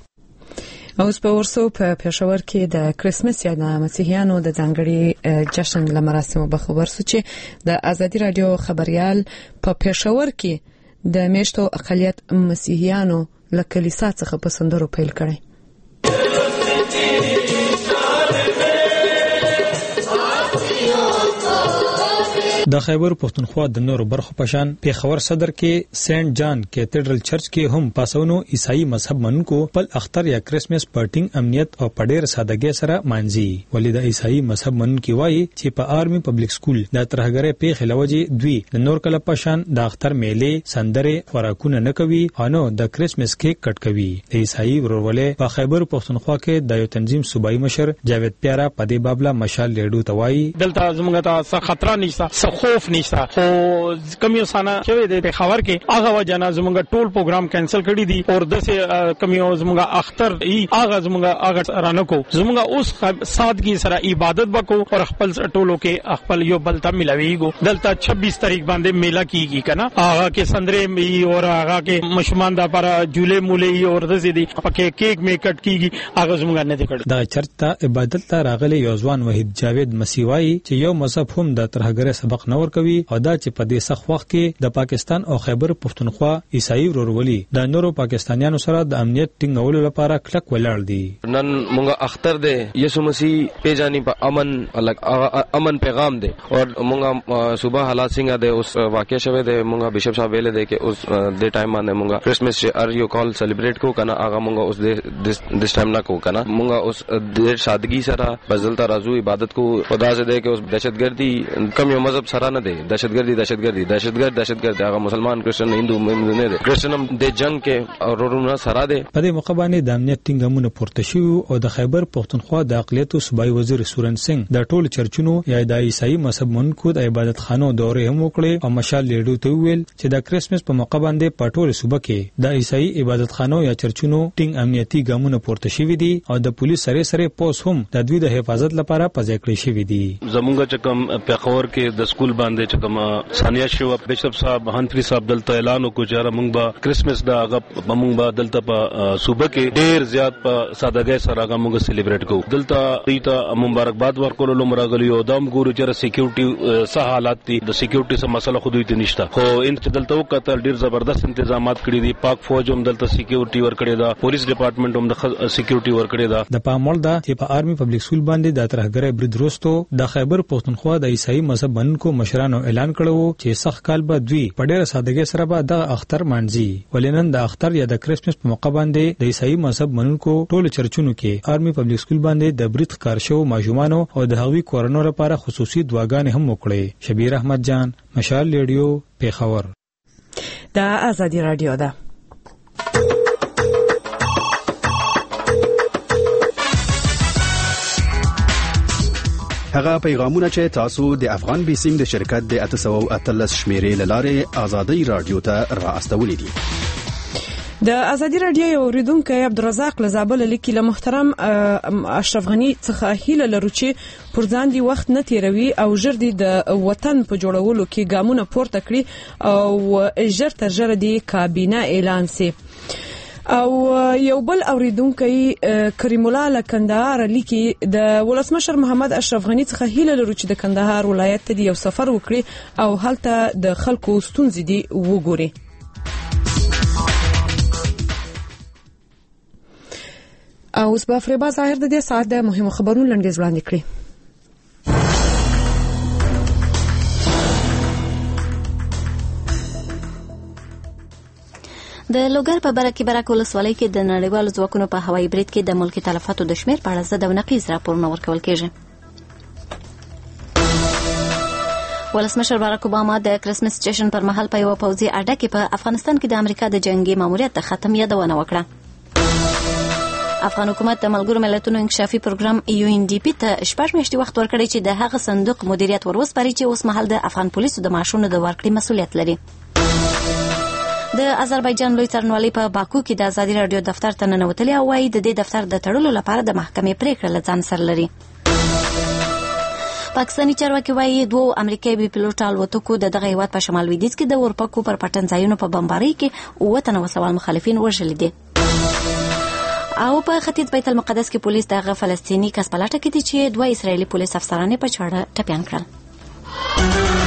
اوس په ورسو په پېښور کې د کرسمس یا د مسیحیانو د ځانګړي جشن له مراسمو به خبر سو چې د ازادي رادیو خبريال په پېښور کې د میشتو اقلیت مسیحیانو له کلیسا څخه په سندرو پیل کړي. د خیبر پښتونخوا د نورو برخو پشان پیښور صدر کې سینټ جان کیتیډرل چرچ کې هم پاسونو عیسائی مذهب منونکو پل اختر یا کرسمس پارټینګ امنیت او پډیر سادهګۍ سره مانځي. ولې د عیسائی مذهب منونکو وایي چې په آرمي پبلک سکول د ترهګرۍ پیښې لوجې دوی د نور کله پشان د اختر میلې سندره خوراکونه نه کوي او نو د کرسمس کیک کټ کوي. د عیسائی ورولې په خیبر پښتونخوا کې د یو تنظیم صوبایي مشر جاوید پیارا په دې بابله مشال لیډو ته وایي دلته زموږ ته څه خطر نشته، خوف نشته، خو کمیوسانه چې د پیښور کې هغه وجنه زموږ ټول پروګرام کینسل کړی دي او دسه کمیو زموږ اختر ای هغه زموږ هغه رانکو زموږ اوس سادګي سره عبادت وکړو او خپل ټولو کې خپل یو بل ته ملاويږو. دلته چھبیس تاریخ باندې میلا کیږي کنه، هغه کې سندره می او هغه کې مشمان د پر جولې مولې او دسه دي پکې کیک میکټ کیږي، هغه زموږ نه دي کړی. د چرچ ته عبادت ته راغلي یو ځوان وحید جاوید مسیوای چې یو مذهب هم د ترهګرۍ سبق نور کوي او دا چې په دې سخت وخت کې د پاکستان او خیبر پښتونخوا عیسائی ورورولي د نورو پاکستانیانو سره د امنیت ټینګولو لپاره کلک ولاړ دي. نن مونږه اختر دی، یسوع مسیح پیژانی په امن الګ امن پیغام دی او مونږه صبح حالات څنګه دی اوس واقع شوه دی. مونږه بشپ صاحب ویل دی چې اوس د ټایم باندې مونږه کرسمس ار یو کال سلیبریټ کو کنه، هغه مونږه اوس د دس ټایم نه کو کنه، مونږه اوس د سادګي سره بدلتا راځو عبادت کو خدا سے دی چې اوس دهشتګردي کم یو مذهب سره نه دی دهشتګردي دهشتګردي دهشتګرد دهشتګرد هغه مسلمان کرسچن هندو نه دی کرسچن هم د جنگ کې اورورونه سره دی. په دې موقع باندې د امنیت ټینګامونه پورته شوي او د خیبر پښتونخوا د اقلیتو صوبایي وزیر سورن سنگ د ټولو چرچونو یا د عیسائی مذهب منونکو د عبادت خانو دورې هم وکړې او مشال لیډو ته ویل چې د کرسمس په موقع باندې په ټوله صوبه کې د عیسائی عبادت خانو یا چرچونو ټینګ امنیتي ګامونه پورته شوي دي او د پولیس سره سره پوس هم د دوی د حفاظت لپاره پځای کړی شوي دي. زمونږ چې کوم پیښور کې د سکول باندې چې کوم ثانیه شو بشپ صاحب هنفری صاحب دلته اعلان وکړ چې موږ به کرسمس دا هغه موږ به دلته په صوبه کې ډیر زیات په سادهګۍ سره هغه موږ سلیبریټ کوو. دلته دیته مبارکباد ورکول لوم راغلی او دام ګورو چې سکیورټي سه حالات دي د سکیورټي سم مسله خو دوی ته نشته خو ان چې دلته وکړه ډیر زبردست تنظیمات کړی دي. پاک فوج هم دلته سکیورټي ورکړي دا پولیس ډپارټمنټ هم د سکیورټي ورکړي دا. د پامول دا چې په آرمي پبلک سکول باندې د ترهګر برید وروسته د خیبر پښتونخوا د عیسائی مذهب منونکو مشرانو اعلان کړو چې سخت کال به دوی په ډیره سادهګۍ سره به د اختر مانځي. ولینن د اختر یا د کرسمس په موقع باندې د عیسائی مذهب منونکو ټولو چرچونو کې آرمي پبلک سکول باندې د برید ښکار شو ماجومانو او د هغوی کورونو لپاره خصوصي دعاګانې هم وکړې. شبیر احمد جان مشال ریډیو پیښور. د ازادي رادیو ده. هغه پیغامونه چې تاسو د افغان بیسیم د شرکت د اته سوه او اتلس شمیرې لاره ازادي رادیو ته را استولې دي. د ازادي رادیو یو اوریدونکو عبدالرزاق لزابل لیکي له محترم اشرف غنی څخه هیله لرو چې پر ځان دی وخت نه تیروي او ژر دی د وطن په جوړولو کې ګامونه پورته کړي او ژر تر ژره دی کابینه اعلان سي. او یو بل اوریدونکي کریم الله لکندهار لیکي د ولسمشر محمد اشرف غنی څخه هیله لرو چې د کندهار ولایت ته یو سفر وکړي او هلته د خلکو ستونزې دي وګوري. او اوس به فریبا ظاهر د دې ساعت د مهمو خبرونو لنډیز وړاندې کړي. د لوګر په برکې برک ولسوالۍ کې د نړیوالو ځواکونو په هوایي برید کې د ملکي تلفاتو د شمیر په اړه زده او نقیض راپورونه ورکول کېږي. ولسمشر باراک اوباما د کرسمس جشن پر مهال په یو پوځي اډه کې په افغانستان کې د امریکا د جنگي ماموریت د ختم یادونه وکړه. افغان حکومت د ملګرو ملتونو انکشافي پروګرام یو ان ډي پی ته شپږ میاشتې وخت ورکړی چې د هغه صندوق مدیریت وروسپاري چې اوس مهال د افغان پولیسو د معاشونو د ورکړې مسؤلیت لري. د آذربایجان لوی څارنوالۍ په باکو کې د ازادي رادیو دفتر ته ننوتلي او وايي د دې دفتر د تړلو لپاره د محکمې پریکړه له ځان سره لري. پاکستاني چارواکي وايي دوه امریکایي بي پيلوټ الوتکو د دغه هیواد په شمال لویدیځ کې د اورپکو پر پټن ځایونو په بمبارۍ کې اووه تنه وسوال مخالفین وژلي دي. او په ختیځ بیت المقدس کې پولیس دغه فلسطینی کس په لټه کې دي چې دوه اسرایلی پولیس افسران په چاړه ټپيان کړل.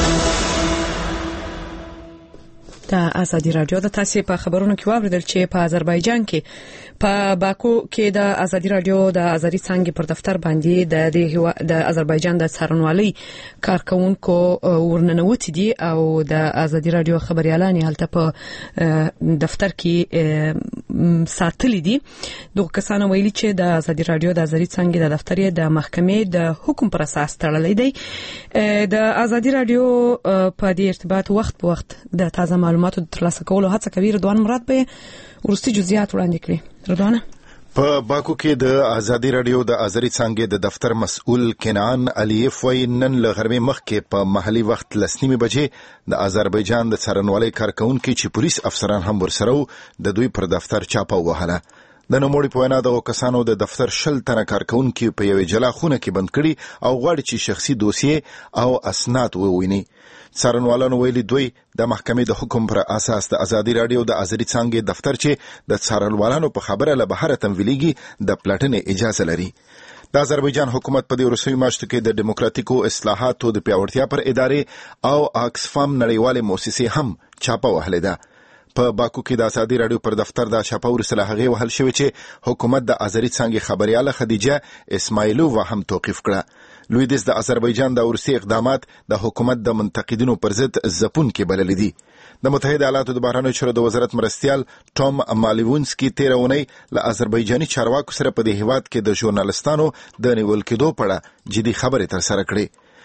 د ازادي رادیو د تاسو په خبرونو کې واوریدل چې په آذربایجان کې په باکو کې د ازادي رادیو د ازادي څنګه پر دفتر باندې د د آذربایجان د څارنوالۍ کارکونکو ورننوتی دي او د ازادي رادیو خبريالان هلته په دفتر کې ساتلي دي. دوه کسان ویلي چې د ازادي رادیو د ازادي څنګه د دفتر د محکمې د حکم پر اساس تړلې دی. د ازادي رادیو په دې ارتباط وخت په وخت د تازه معلوماتو ترلاسه کولو هڅه کوي. رضوان مراد به ورستي جزئیات وړاندې کړي. رضوان په باکو کې د ازادي رادیو د ازري څنګه د دفتر مسؤل کنعان علیف وای نن له غرمې مخکې په محلي وخت لسنیمه بجې د آذربایجان د څارنوالۍ کارکونکو چې پولیس افسران هم ورسره د دوی پر دفتر چاپه وهله. د نوموړي په وینا د کسانو د دفتر شل تنه کارکونکو په یو جلا خونه کې بند کړي او غواړي چې شخصي دوسیې او اسناد وویني. څارنوالانو ویلي دوی د محکمې د حکم پر اساس د ازادي رادیو د ازري څنګه دفتر چې د څارنوالانو په خبره له بهر تمویلېږي د پلاټنې اجازه لري. د آذربایجان حکومت په دې وروستیو میاشتو کې د دیموکراتیکو اصلاحاتو د پیاوړتیا پر ادارې او آکسفام نړیوالې مؤسسې هم چاپه وهلې ده. په باکو کې د ازادي رادیو پر دفتر د چاپه ورسله هغه وهل شوی چې حکومت د ازري څنګه خبرياله خدیجه اسماعیلووا هم توقیف کړه. لویدیځ د آذربایجان د ورسي اقدامات د حکومت د منتقدینو پر ضد ځپون کې بلل دي. د متحده ایالاتو د بهرنیو چارو د وزارت مرستيال ټام مالیوونسکي تیرونی له آذربایجاني چارواکو سره په دې هیواد کې د ژورنالستانو د نیول کېدو په اړه جدي خبرې تر سره کړې.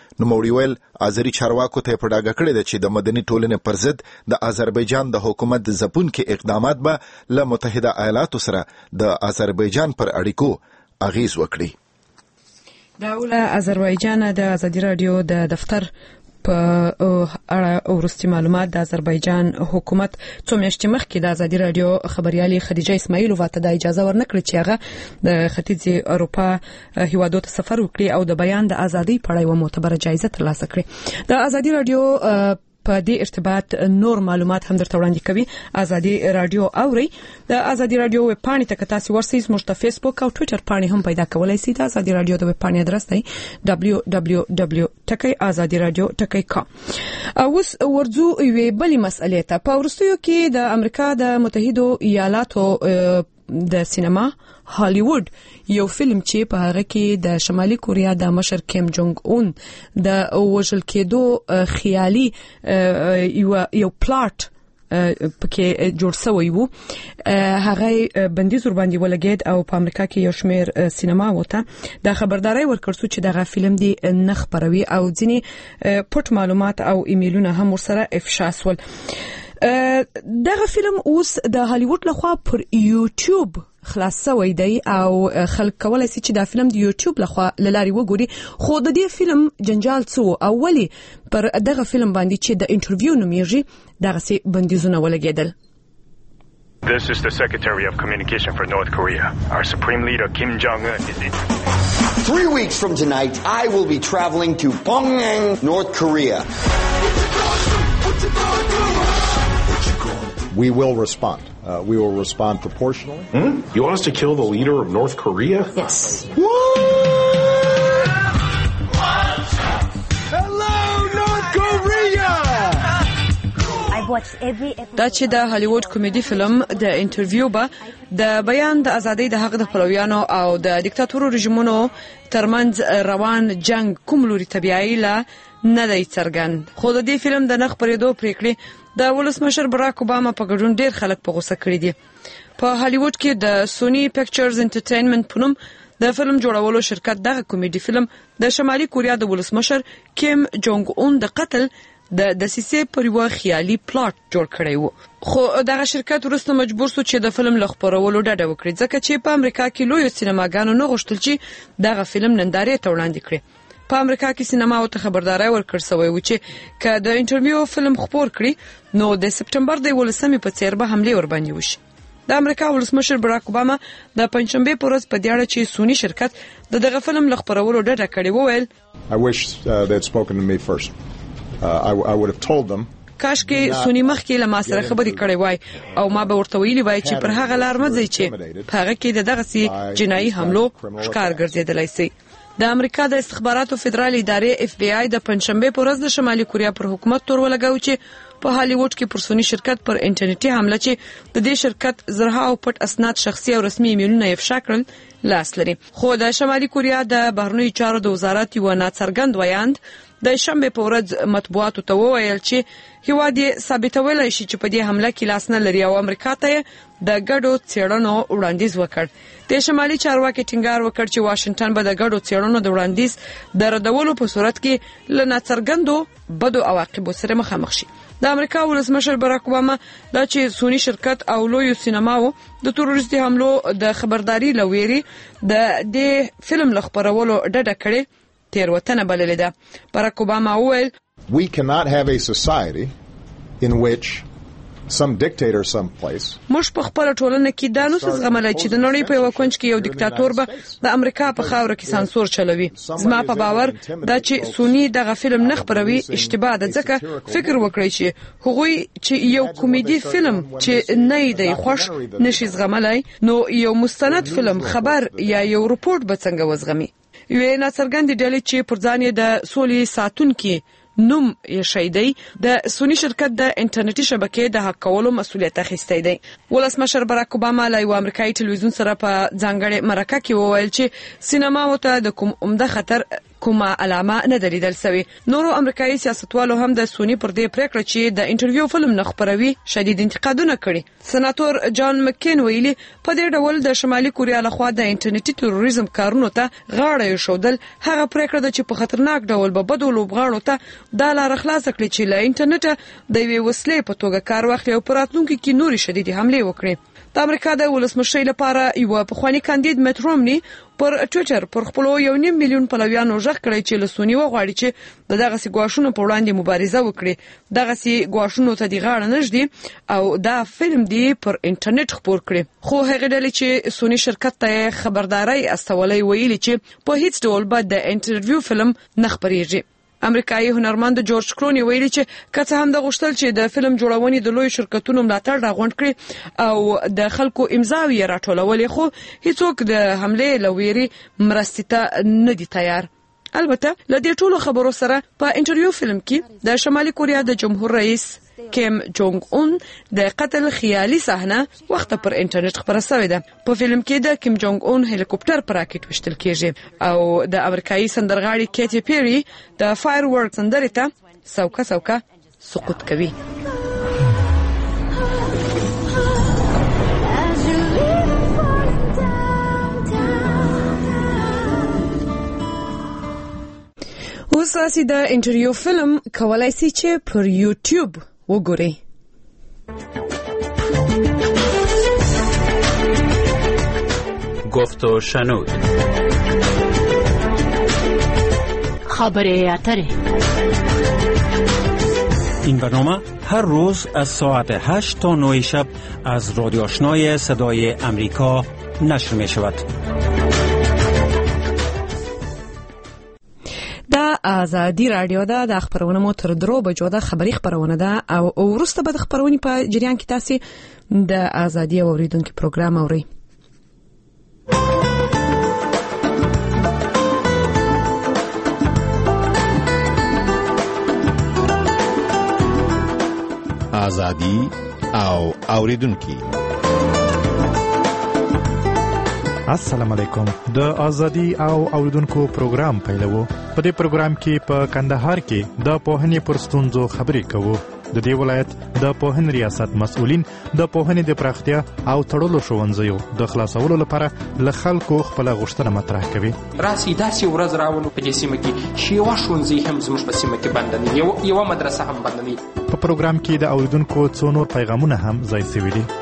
نو موري ویل آذری چارواکو ته په ډاګه کړی دی چې د مدني ټولنې پر ضد د آذربایجان د حکومت د ځپونکي اقدامات به له متحده ایالاتو سره د آذربایجان پر اړیکو اغیز وکړي. دا ول آذربایجان د ازادي رادیو د دفتر په اړه ورستي معلومات د آذربایجان حکومت څو میاشتې مخکې د ازادي رادیو خبريالي خدیجه اسماعیلووا ته د اجازه ورنکړه چې هغه د ختیځ اروپا هیوادو ته سفر وکړي او د بیان د ازادي په اړه یو معتبره جایزه ترلاسه کړي. د ازادي رادیو په دې ارتباط نور معلومات هم درته وړاندې کوي. ازادي رادیو اوري د ازادي رادیو ویب پاڼې ته تاسو ورسئ، موږ ته فیسبوک او ټوئیټر پاڼې هم پیدا کولای شئ. د ازادي رادیو د ویب پاڼې ادرس دی دبلیو دبلیو دبلیو ډاٹ azadi radio ډاٹ com. اوس ورځو یوې بلې مسئلې ته. په وروستیو کې د امریکا د متحده ایالاتو د سینما هالیوود یو فلم چې په هغه کې د شمالي کوریا د مشر کیم جونګ اون د وژل کېدو خیالي یو یو پلاټ پکې جوړ شوی وو، هغه بندیز ور باندې ولګید او په امریکا کې یو شمېر سینما وته د خبرداري ورکړ چې دغه فلم دی نه خبروي او ځینی پټ معلومات او ایمیلونه هم ورسره افشا شول. دغه فلم اوس د هالیوود لخوا پر یوټیوب خلاص شوی دی او خلک کولای شي چې دا فلم د یوټیوب لخوا لاري وګوري. خو د دې فلم جنجال څو اولی پر دغه فلم باندې چې د انټرویو نومېږي دغه سي بندیزونه ولګیدل. This is the Secretary of Communication for North Korea. Our Supreme Leader Kim Jong-un is in. Three weeks from tonight, I will be traveling to Pyongyang, North Korea. We will respond. Uh, we will respond proportionally. Hmm? You want us to kill the leader of North Korea? Yes. Hello, North Korea! I've watched every episode. دا چې د هالیوود کمیډي فلم د انټرویو به د بیان د ازادۍ د حق د پلویانو او د دیکتاتورو رژیمونو ترمنځ روان جنگ کوم لوري طبيعي لا نه دی څرګند. خو د دې فلم د نخ پرېدو پریکړې د ولسمشر براک اوباما په ګډون ډیر خلک په غوسه کړي دي. په هالیوود کې د سونی پکچرز انټرټینمنت په نوم د فلم جوړولو شرکت دغه کمیډي فلم د شمالي کوریا د ولسمشر کیم جونګ اون د قتل د دسیسې پر یو خیالي پلاټ جوړ کړی وو. خو دغه شرکت ورسته مجبور شو چې د فلم لخبرولو ډډه وکړي ځکه چې په امریکا کې لوی سینماګانو نه غوښتل چې دغه فلم نندارې ته وړاندې کړي. په امریکا کې سینما او ته خبرداري ورکړ سوی و چې که د انټرویو فلم خبر کړي نو د سپټمبر د ولسمې په څیر به حمله ور باندې وشي. د امریکا ولسمشر براک اوباما د پنځشنبه پر ورځ په دې اړه چې سونی شرکت د دغه فلم لخبرولو ډډه کړې وویل I wish uh, they had spoken to me first. Uh, I, I would have told them کاش کې سونی مخکې له ما سره خبرې کړې وای او ما به ورته ویلي وای چې پر هغه لار مزي چې په هغه کې دغه سي جنایي حملو ښکار ګرځیدلای شي. د امریکا د استخباراتو فدرال ادارې اف بی آی د پنځشنبه پر ورځ د شمالي کوریا پر حکومت تور ولګاو چې په هالیوود کې پر سونی شرکت پر انټرنیټي حمله چې د دې شرکت زرها او پټ اسناد شخصي او رسمي ایمیلونه افشا کړل لاس لري. خو د شمالي کوریا د بهرنیو چارو د وزارت یو ناڅرګند ویاند د شنبه په ورځ مطبوعاتو ته وویل چې هیواد یې ثابتولای شي چې په دې حمله کې لاس نه لري او امریکا ته د ګډو څېړنو وړاندیز وکړ. د شمالي چارواکي ټینګار وکړ چې واشنگټن به د ګډو څېړنو د وړاندیز د ردولو په صورت کې له ناڅرګندو بدو عواقبو سره مخامخ شي. د امریکا ولسمشر براک اوباما دا چې سونی شرکت او لوی سینماو د تروریستي حملو د خبرداري لويري د دې فلم لخبرولو ډډه کړې تیروتنه بللې ده. براک اوباما وویل We cannot have a society in which some dictator someplace موږ په خپل ټولنه کې دا نو څه زغملای چې د نړۍ په یو کونج کې یو دیکتاتور به د امریکا په خاوره کې سانسور چلوي. زما په باور دا چې سونی دغه فلم نه خبروي اشتباه ده ځکه فکر وکړي چې هغوی چې یو کمیډي فلم چې نه دی خوش نشي زغملای نو یو مستند فلم خبر یا یو رپورت به څنګه وزغمي. یو ناڅرګند ډلې چې پر ځان د سولې ساتونکي نوم یې شیدای د سونی شرکت د انټرنیټي شبکې د حق کولو مسؤلیت اخیستی دی. ولسمشر براک اوباما له یو امریکایي ټلویزیون سره په ځانګړې مرکه کې وویل چې سینما ته د کوم عمده خطر کومه علامه نه دلیدل سوي. نورو امریکایي سیاستوالو هم د سونی پر دې پریکړه چې د انټرویو فلم نه خپروي شدید انتقادونه کړي. سناتور جان مکین ویلي په دې ډول د شمالي کوریا لخوا د انټرنیټي تروریزم کارونو ته غاړه ایښودل هغه پریکړه ده چې په خطرناک ډول به بدو لوبغاړو ته د لار خلاص کړي چې له انټرنیټ د یوې وسلې په توګه کار واخلي او په راتلونکي کې نوري شدیدي حملې وکړي. د امریکا د ولسمشر لپاره یو پخوانی کاندید میټ رومني پر ټوئیټر پر خپل یو نیم میلیون پلویانو ژغ کړی چې لسونی وغواړي چې دغه سي ګواښونو په وړاندې مبارزه وکړي. دغه سي ګواښونو ته دی غاړه نږدې او دا فلم دی پر انټرنیټ خپور کړي. خو هغه ډلې چې سونی شرکت ته خبرداري استولې ویلي چې په هیڅ ډول به د انټرویو فلم نه خپرېږي. امریکایي هنرمند جورج کلونی ویلي چې کله هم د غوښتل چې د فلم جوړونې د لوی شرکتونو ملاتړ راغونډ کړي او د خلکو امضاوي راټولولې خو هیڅوک د حمله لويري مرستې ته نه دي تیار. البته له دې ټولو خبرو سره په انټرویو فلم کې د شمالي کوریا د جمهور رئیس کیم جونګ اون د قتل خیالي صحنه وخت پر انټرنیټ خبره شوې ده. په فلم کې د کیم جونګ اون هلیکوپټر پر راکټ وشتل کېږي او د امریکایي سندرغاړي کیټي پیری د فایر ورک سندرې ته سوکا سوکا سقوط کوي. اوس تاسو د انټرویو فلم کولای شئ چې پر یوټیوب وګورئ. گفت و شنود. خبر اتره. این برنامه هر روز از ساعت هشت تا نه شب از رادیو آشنای صدای امریکا نشر می شود. دا آزادی رادیو ده د خبرونه مو تر درو بجو ده خبري خبرونه ده او ورسته به د خبرونې په جریان کې تاسو د آزادی اوریدونکو پروګرام اوري. آزادی او اوریدونکو السلام علیکم. د ازادي او اوریدونکو پروګرام پیلوو. په دې پروګرام کې په کندهار کې د پوهنې پر ستونزو خبرې کوو. د دې ولایت د پوهنې ریاست مسؤلین د پوهنې د پراختیا او تړلو ښوونځیو د خلاصولو لپاره له خلکو خپل غوښتنه مطرح کوي. راسي داسې ورځ راولو په دې سیمه کې چې یو ښوونځی هم زموږ په سیمه کې بند نه یو یو مدرسه هم بند نه. په پروګرام کې د اوریدونکو څو نور پیغامونه هم ځای شوي دي.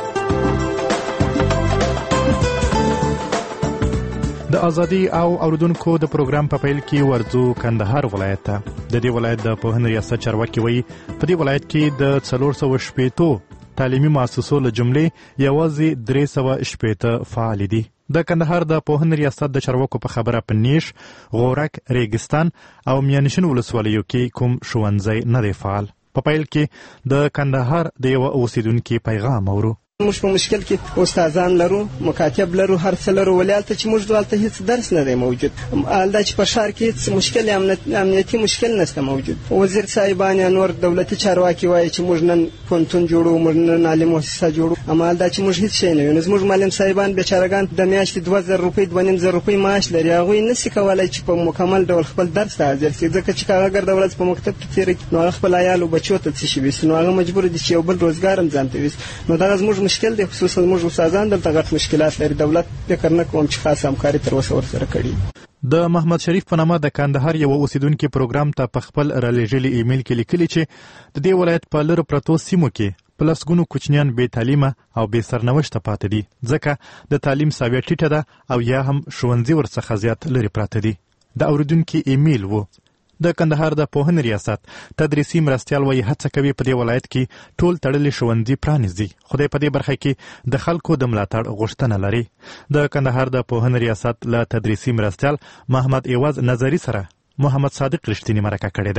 د ازادي او اوریدونکو د پروګرام په پیل کې ورځو کندهار ولایت ته. د دې ولایت د پوهنې ریاست چارواکي وایي په دې ولایت کې د څلور سوه شپېتو تعلیمي مؤسسو له جملې یوازې درې سوه شپېته فعال دي. د کندهار د پوهنې ریاست د چارواکو په خبره په نیش، غورک، ریګستان او میانشین ولسوالیو کې کوم ښوونځی نه دی فعال. په پیل کې د کندهار د یو اوسیدونکو پیغام اورو. موږ په مشکل کې استادان لرو، مکاتب لرو، هر څه لرو، ولالته چې موږ دلته هیڅ درس نه دی موجود. الدا چې په شهر کې هیڅ مشکل امنیتي مشکل نشته موجود. وزیر صاحبان یا نور دولتي چارواکي وایي چې موږ نن پونتون جوړو، موږ نن عالي مؤسسه جوړو، اما الدا چې موږ هیڅ شی نه یو. زموږ معلم صاحبان بیچارهګان د میاشتې دوه زره روپۍ دوه نیم زره روپۍ معاش لري. هغوی نشي کولای چې په مکمل ډول خپل درس ته حاضر شي، ځکه چې اگر د ورځ په مکتب کې تیري نو خپل عیال او بچو ته څه شي وي، نو هغه مجبور دي چې یو بل روزګار هم ځان ته وي. نو دا زموږ مشکل دی. خصوصا موږ استادان دلته غټ مشکلات لري. دولت فکر نه کوم چې خاصه همکاري تر اوسه ورسره کړي. د محمد شریف په نامه د کندهار یو اوسیدونکو پروګرام ته په خپل رالېږلي ایمیل کې لیکلي چې د دې ولایت په لږ پرتو سیمو کې په لسګونو کوچنیان بې تعلیمه او بې سرنوشته پاتې دي، ځکه د تعلیم ساویه ټیټه ده او یا هم ښوونځي ورڅخه زیات لرې پراته دي. د اوریدونکو ایمیل وو. د کندهار د پوهنې ریاست تدریسي مرستیال وایي هڅه کوي په دې ولایت کې ټول تړلي ښوونځي پرانیزي. خدای په دې برخه کې د خلکو د ملاتړ غوښتنه لري. د کندهار د پوهنې ریاست له تدریسي مرستیال محمد ایواز نظری سره محمد صادق رښتینی مرکه کړې ده.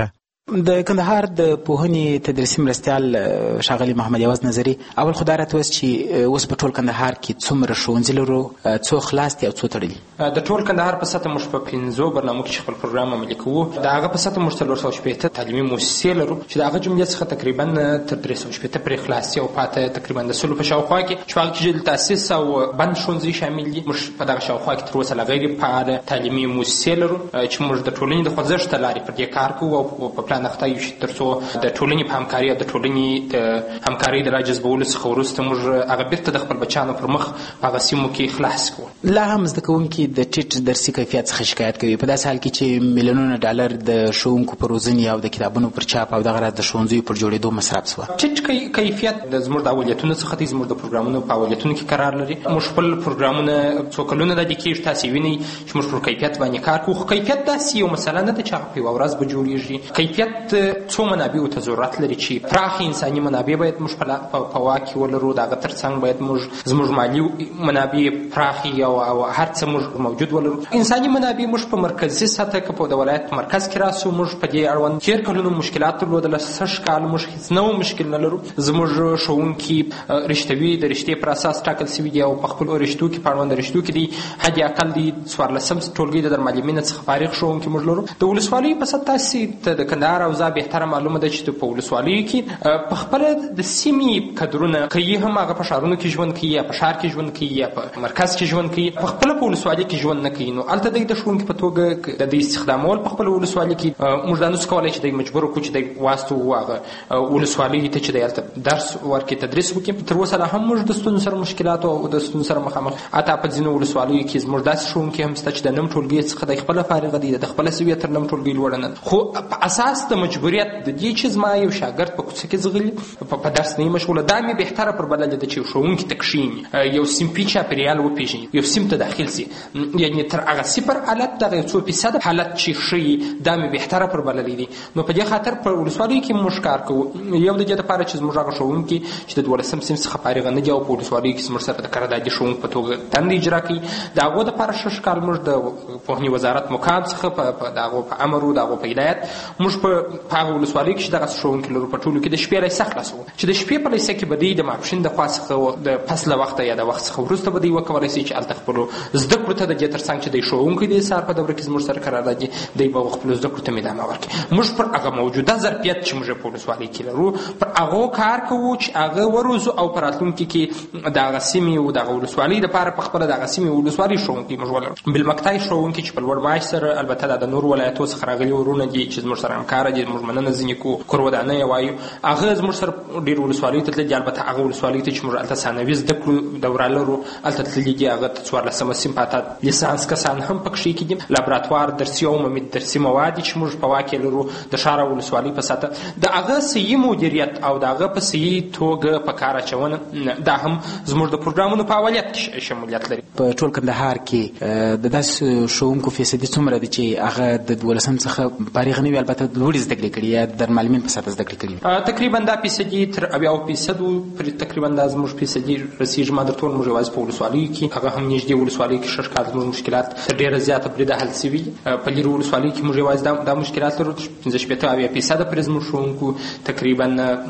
د کندهار د پوهنې تدریسي مرستیال ښاغلي محمد یوز نظري، اول خو دا راته ووایاست چې اوس په ټول کندهار کې څومره ښوونځي لرو، څو خلاص دي او څو تړلي؟ د ټول کندهار په سطح موږ په پنځو برنامو کې خپل پروګرام عملي کوو. د هغه په سطح موږ څلور سوه شپېته تعلیمي مؤسسې لرو چې د هغه جملې څخه تقریبا تر درې سوه شپېته پرې خلاص دي او پاته تقریبا د سلو په شاوخوا کې چې په هغه کې جدید تاسیس او بند ښوونځي شامل دي. موږ په دغه شاوخوا کې تر اوسه لا غیر فعاله تعلیمي مؤسسې لرو چې موږ د ټولنې د خوځښت له لارې پر دې کار کوو او په پلان اخته یو چې تر څو د ټولنې په همکاري او د ټولنې د همکارۍ د راجذبولو څخه وروسته موږ هغه بیرته د خپل بچیانو پر مخ په هغه سیمو کې خلاص کوو. لا هم زده کوونکي د ټیټ درسي کیفیت څخه شکایت کوي، په داسې حال کې چې میلیونونه ډالر د ښوونکو پر روزنې او د کتابونو پر چاپ او دغه راز د ښوونځیو پر جوړېدو مصرف شوه. ټیټ کیفیت د زموږ د اولویتونو څخه دی، زموږ د پروګرامونو په اولویتونو کې قرار لري. موږ خپل پروګرامونه څو کلونه د دې کېږي، تاسې وینئ چې موږ پر کیفیت باندې کار کوو. خو کیفیت داسې یو مسله نه ده چې هغه په یوه ورځ به جوړېږي. کیفیت څو منابعو ته ضرورت لري چې پراخې انساني منابع باید موږ په واک کې ولرو، د هغه تر څنګ باید موږ زموږ مالي منابع پراخې او هر څه موږ موجود ولرو. انساني منابع موږ په مرکزي سطح کې په د ولایت مرکز کې راسو. موږ په دې اړوند تېر کلونو مشکلات درلودل، سږ کال موږ هېڅ نوی مشکل نه لرو. زموږ ښوونکي رښتوي د رښتې پر اساس ټاکل سوي دي او په خپلو رشتو کې په اړوند رشتو کې دي حد اقل دي څوارلسم ټولګي د درمعلمینه څخه فارغ ښوونکي موږ لرو. د ولسوالیو په سطح تاسې ته د کندهار اوضاع بهتره معلومه ده چې په ولسوالیو کې په خپله د سیمې کدرونه کوي، هم هغه په ښارونو کې ژوند کوي یا په ښار کې ژوند کوي یا په مرکز کې ژوند کوي، په خپله په ولسوالۍ کې ژوند نه کوي. نو هلته دوی د ښوونکي په توګه د دوی استخدامول په خپله ولسوالۍ کې موږ دا نسو کولی چې دوی مجبور کړو چې دوی واستوو هغه ولسوالۍ ته چې دوی هلته درس ورکړي، تدریس وکړي. تر اوسه لا هم موږ د ستونزو سره مشکلاتو او د ستونزو سره مخامخ. حتی په ځینو ولسوالیو کې زموږ داسې ښوونکي هم شته چې د نیم ټولګي څخه دوی خپله فارغه دي، د خپله سویې تر نیم ټولګي لوړه نه. خو په اساس د مجبوریت د دې چې زما یو شاګرد په کوڅه کې ځغلي په درس نه مشغوله، دا مې بهتره پر بلله ده چې ښوونکي ته کښېني، یو صنفي چاپېریال وپېژني، یو صنف ته داخل سي، یعنې تر هغه صفر حالت دغه یو څو فیصده حالت چې ښیي دا مې بهتره پر بللی دي. نو په دې خاطر په ولسوالیو کې موږ کار کوو. یو د دې دپاره چې زموږ هغه ښوونکي چې د دولسم صنف څخه فارغه نه دي او په ولسوالیو کې زموږ سره د قراردادي ښوونکو په توګه دندې اجرا کوي، د هغو دپاره شش کال موږ د پوهنې وزارت مقام څخه په د هغو په امر و د هغو په هدایت موږ په هغه ولسوالیو کې چې دغه ښوونکي لرو په ټولو کې د شپې لیسه خلاصوو، چې د شپې په لیسه کې به دوی د ماپښین د خوا څخه د پس له وخته یا د وخت څخه وروسته به دوی وکولی شي چې هلته خپلو زده کړو ته د دې تر څنګ چې دی ښوونکی دی سهار په دوره کې زموږ سره قرارداد دي، دوی به خپلو زده کړو ته ادامه ورکړي. موږ پر هغه موجوده ظرفیت چې موږ په ولسوالۍ کې لرو پر هغو کار کوو چې هغه وروزو او په راتلونکي کې د هغه سیمې او د هغه ولسوالۍ دپاره په خپله د هغه سیمې ولسوالۍ ښوونکي موږ ولرو. بالمقطع ښوونکي چې په لوړ معاش سره البته دا د نورو ولایتو څخه راغلي ورونه دي چې زموږ سره همکاره دي، موږ مننه ځینې کوو، کور ودانۍ یې وایو، هغه زموږ سره ډېر ولسوالیو ته تللي دي. البته هغه ولسوالیو ته چې موږ هلته ثانوي زده کړو دوره لرو هلته تللي دي، هغه څوارلسمه صنف اته لیسانس کسان هم پکښې کې دي. لابراتوار درسي او عمومي درسي مواد چې موږ په واک کې لرو د ښار او ولسوالۍ په سطح د هغه صحیح مدیریت او د هغه په صحیح توګه په کار اچونه دا هم زموږ د پروګرامونو په اولویت کې شمولیت لري. په ټول کندهار کې د داسې ښوونکو فیصدي څومره ده چې هغه د دولسم څخه فارغ نه وي، البته لوړې زده کړې کړي یا د معلمین په سطح زده کړې کړي؟ تقریبا دا فیصدي تر اویاوو فیصدو پورې تقریبا دا زموږ فیصدي رسېږي. ما درته وویل موږ یوازې په ولسوالیو کې هغه هم نږدې ولسوالیو کې شش کال زموږ مشکلات تر ډېره زیاته پرې د حل سوي. په لیرو ولسوالیو کې موږ یوازې دا مشکلات لرو پنځه شپېته اویا فیصده پرې زموږ ښوونکو تقریبا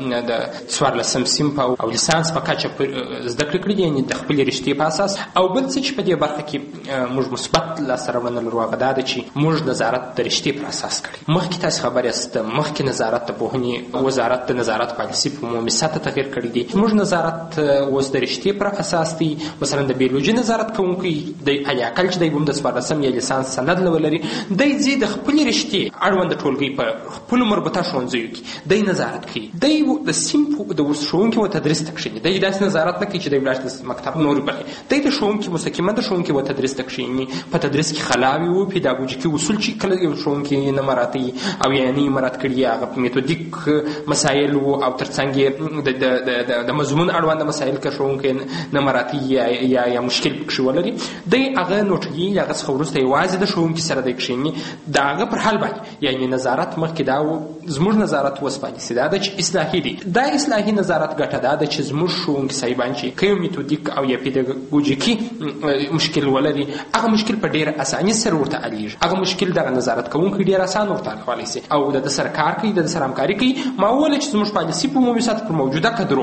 د څوارلسم صنف او لیسانس په کچه زده کړې کړي دي، یعنې د خپلې رشتې په اساس. او بل څه چې په دې برخه کې موږ مثبت لاسته راوړنه لرو هغه دا ده چې موږ نظارت د رشتې پر اساس کړی. مخکې تاسې خبر یاست مخکې نظارت د پوهنې وزارت د نظارت پالیسي په عمومي سطح تغیر کړی دی. موږ نظارت اوس د رشتې پر اساس دی. مثلا د بیولوژي نظارت کوونکی د علیاقل چې دی هم د څوارلسم یا لیسانس سند ولري، دی ځي د خپلې رشتې اړوند ټولګۍ په خپلو مربوطه ښوونځیو کې دی نظارت کوي. دی د صنف د ښوونکي و تدریس ته کښېني، دی داسې نظارت نه کوي چې دی ولاړ د مکتب نورې برخې، دی د ښوونکي مستقیما د ښوونکي و تدریس ته کښېني. په تدریس کې خلاوې وو، پیداګوژیکي اصول چې کله یو ښوونکي نه مراعتوي او یا نه یې مراعت کړي، هغه میتودیک مسایل وو او تر څنګ یې د مضمون اړوند مسایل که ښوونکی نه مراعتوي یا یا مشکل پکښې ولري، دی هغه نوټوي، هغه څخه وروسته یوازې د ښوونکي سره دی کښېني د هغه پر حال باندې. یعنې نظارت مخکې دا و، زموږ نظارت اوس پالیسي دا ده چې اصلاحي دی. دا اصلاحي نظارت ګټه دا ده چې زموږ ښوونکي صاحبان چې که یو میتودیک او یا پیداګوژیکي مشکل ولري هغه مشکل په ډیر اساني سره ورته حلیږي. هغه مشکل دغه نظارت کوونکی ډیر اسان ورته حل کولی شي او د سره کار کوي، د سره همکاري کوي. ما وویل چې زموږ پالیسي په عمومي سطح پر موجوده کدرو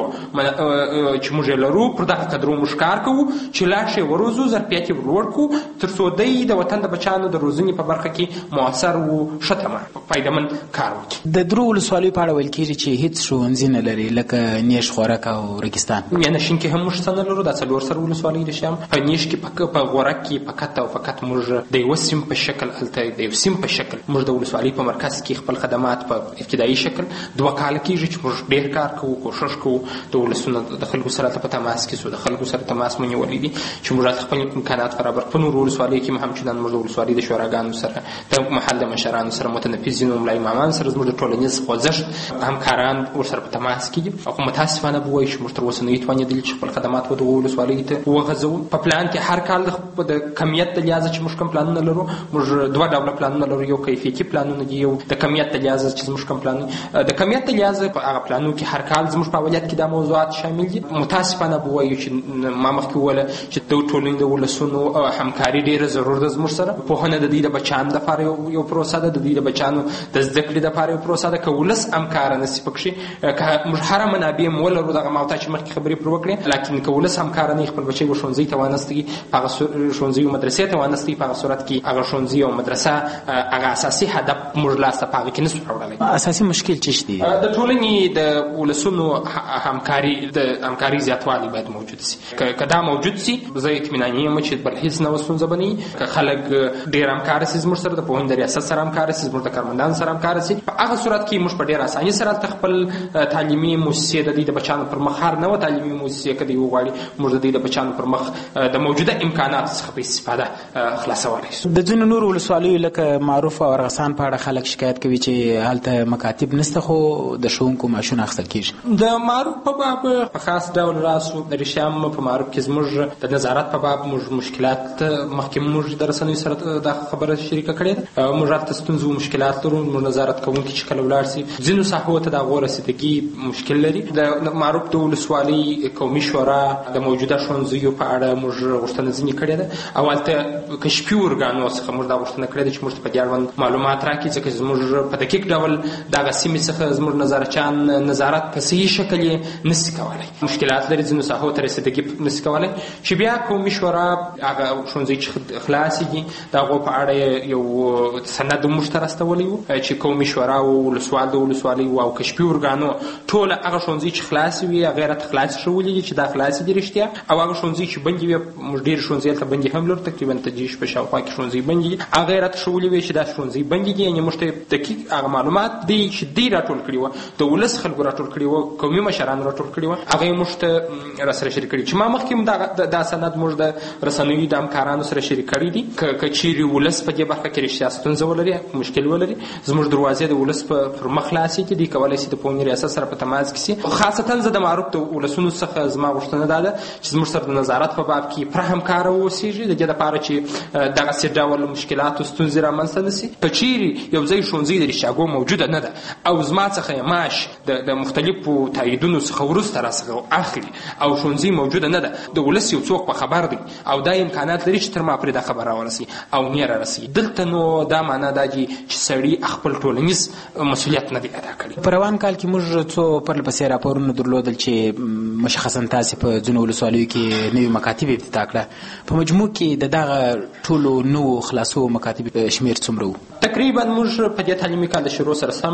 چې موږ یې لرو پر دغه کدرو موږ کار کوو چې لا شی وروزو ظرفیت یې ورلوړ کړو تر څو دی د وطن د بچیانو د روزنې په برخه کې مؤثر و ښه تمه فایدهمند کار وکړي. د درو ولسوالیو په اړه ویل کېږي چې هېڅ ښوونځي نه لري لکه نیش، خوراک او ریګستان. میانشین کې هم موږ څه نه لرو، دا څلور سر ولسوالۍ د شام. په نیش کې په غورک کې فقط او فقط موږ د یوه سیم په شکل هلته د یو سیم په شکل موږ د ولسوالۍ په مرکز کې خپل خدمات په ابتدایي شکل دوه کاله کېږي چې موږ ډېر کار کوو، کوښښ کوو د ولسونو د خلکو سره په تماس کې سو د خلکو سره تماس مو نیولی دي چې موږ خپل امکانات برابر. په نورو ولسوالیو کې هم همچنان موږ د ولسوالۍ د شوراګانو سره د محل د مشرانو سره متنفذینو ملا امامان سره زموږ د ټولنیز خوځښت همکاران ورسره په تماس کې دي. خو متاسفانه به وایي چې موږ تر اوسه نه یو توانېدلي چې خپل خدمات به دغو ولسوالیو ته وغځوو. په پلان کې هر کال د کمیت د لحاظه چې موږ کوم پلانونه لرو، موږ دوه ډوله پلانونه لرو، یو کیفیتي پلانونه دي، یو د کمیت د لحاظه چې زموږ کوم پلانونه د کمیت د لحاظه په هغه پلانونو کې هر کال زموږ په فعالیت کې دا موضوعات شامل دي. متاسفانه به وایو چې ما مخکې وویله چې د ټولنې د ولسونو همکاري ډېره ضرور ده زموږ سره. پوهنه د دوی د بچیانو دپاره یو پروسه ده، د دوی د بچیانو د زده کړې دپاره یو پروسه ده. که ولس همکاره نه شي پکښې، که موږ هره منابع م ولرو دغه ما او تا چې مخکې خبرې پر وکړې، لیکن که ولس همکاره نه وي خپل بچی به ښوونځي ته وانستوي، په هغه ښوونځي او مدرسې ته وانستوي، په هغه صورت کې هغه ښوونځي او مدرسه هغه اساسي هدف موږ لاسته په هغه کې نه شو راوړلی. اساسي مشکل څه دي؟ د ټولنې د ولسونو همکاري د همکاري زیاتوالی باید موجود شي. که دا موجود شي زه اطمیناني یم چې بل هېڅ نه ستونزه به نه وي. که خلک ډېر همکاره شي زموږ سره، د پوهنې د ریاست سره همکاره شي، زموږ د کارمندانو سره همکاره شي، په هغه صورت کې موږ په ډېر اساني سره هلته خپل تعلیمي مؤسسې د دوی د بچیانو پر مخ هر نوه تعلیمي مؤسسې که دوی وغواړي موږ د دوی د بچیانو پر مخ د موجوده امکاناتو څخه په استفاده خلاصولی شو. د ځینو نورو ولسوالیو لکه معروف او ارغسان په اړه خلک شکایت کوي چې هلته مکاتب نشته خو د ښوونکو معاشونه اخیستل کېږي. د معروف په باب په خاص ډول راسو د ریشام په معروف کې زموږ د نظارت په باب موږ مشکلات مخکې موږ د رسنیو سره دا خبره شریکه کړې ده. موږ هلته ستونزې او مشکلات لرو. موږ نظارت کوونکي چې کله ولاړ شي ځینو ساحو ته د هغو رسېدګي مشکل لري. د معروف د ولسوالۍ قومي شورا د موجوده ښوونځیو په اړه موږ غوښتنه ځینې کړې ده او هلته کشفي ارګانو څخه موږ دا غوښتنه کړې ده چې موږ ته په دې اړوند معلومات راکړي، ځکه چې زموږ په دقیق ډول دغه سیمې څخه زموږ نظارچیان نظارت په صحیح شکل یې نشي کولی. مشکلات لري، ځینو ساحو ته رسېدګي نشي کولی. چې بیا قومي شورا هغه ښوونځي چې خلاصې دي د هغو په اړه یو سند موږ ته راستولی و چې قومي شورا او ولسوال د ولسوالۍ او کشفي ارګانو ټوله هغه ښوونځي چې خلاصې وي هغې راته خلاصې ښولي دي چې دا خلاصې دي رښتیا، او هغه ښوونځي چې بندې وي موږ ډېر ښوونځي هلته بندې هم لرو، تقریبا ته دېرش په شاوخوا کې ښوونځي بندې دي. هغې راته ښولي وي چې دا ښوونځي بندې دي، یعنې موږ ته دقیق هغه معلومات دی چې دوی راټول کړي وه، د ولس خلکو راټول کړي وه، قومي مشرانو راټول کړي وه، هغه یې موږ ته راسره شریک کړي. چې ما مخکې هم دا سند موږ د رسنیو د همکارانو سره شریک کړي دي. که چیرې ولس په دې برخه کې رښتیا ستونزه ولري، مشکل ولري، زموږ دروازې د ولس پر مخ خلاصې دي. دوی کولی شي د پوهنې ریاست سره په تماس کې شي. خاصتا زه د معروف د ولسونو څخه زما غوښتنه دا ده چې زموږ سره د نظارت په باب کې پوره همکاره واوسېږي، د دې دپاره چې دغسې ډول مشکلات او ستونزې رامنځته نه شي. که چیرې یو ځای ښوونځی د رښتیاګو موجوده نه ده او زما څخه یې معاش د مختلفو تاییدونو څخه وروسته راڅخه اخلي او ښوونځي موجوده نه ده، د ولس یو څوک په خبر دی او دا امکانات لري چې تر ما پرې دا خبر راورسي او نه رارسي. دلته نو دا معنا دا دي چې سړي خپل ټولنیز مسؤلیت نه دی ادا کړی. په روان کال کې موږ څو پرله پسې راپورونه درلودل چې مشخصا تاسې په ځینو ولسوالیو کې نوي مکاتب افتتاح کړه. په مجموع کې د دغه ټولو نوو خلاصو مکاتب شمېر څومره و؟ تقریبا موږ په دې تعلیمي کال د شروع سره سم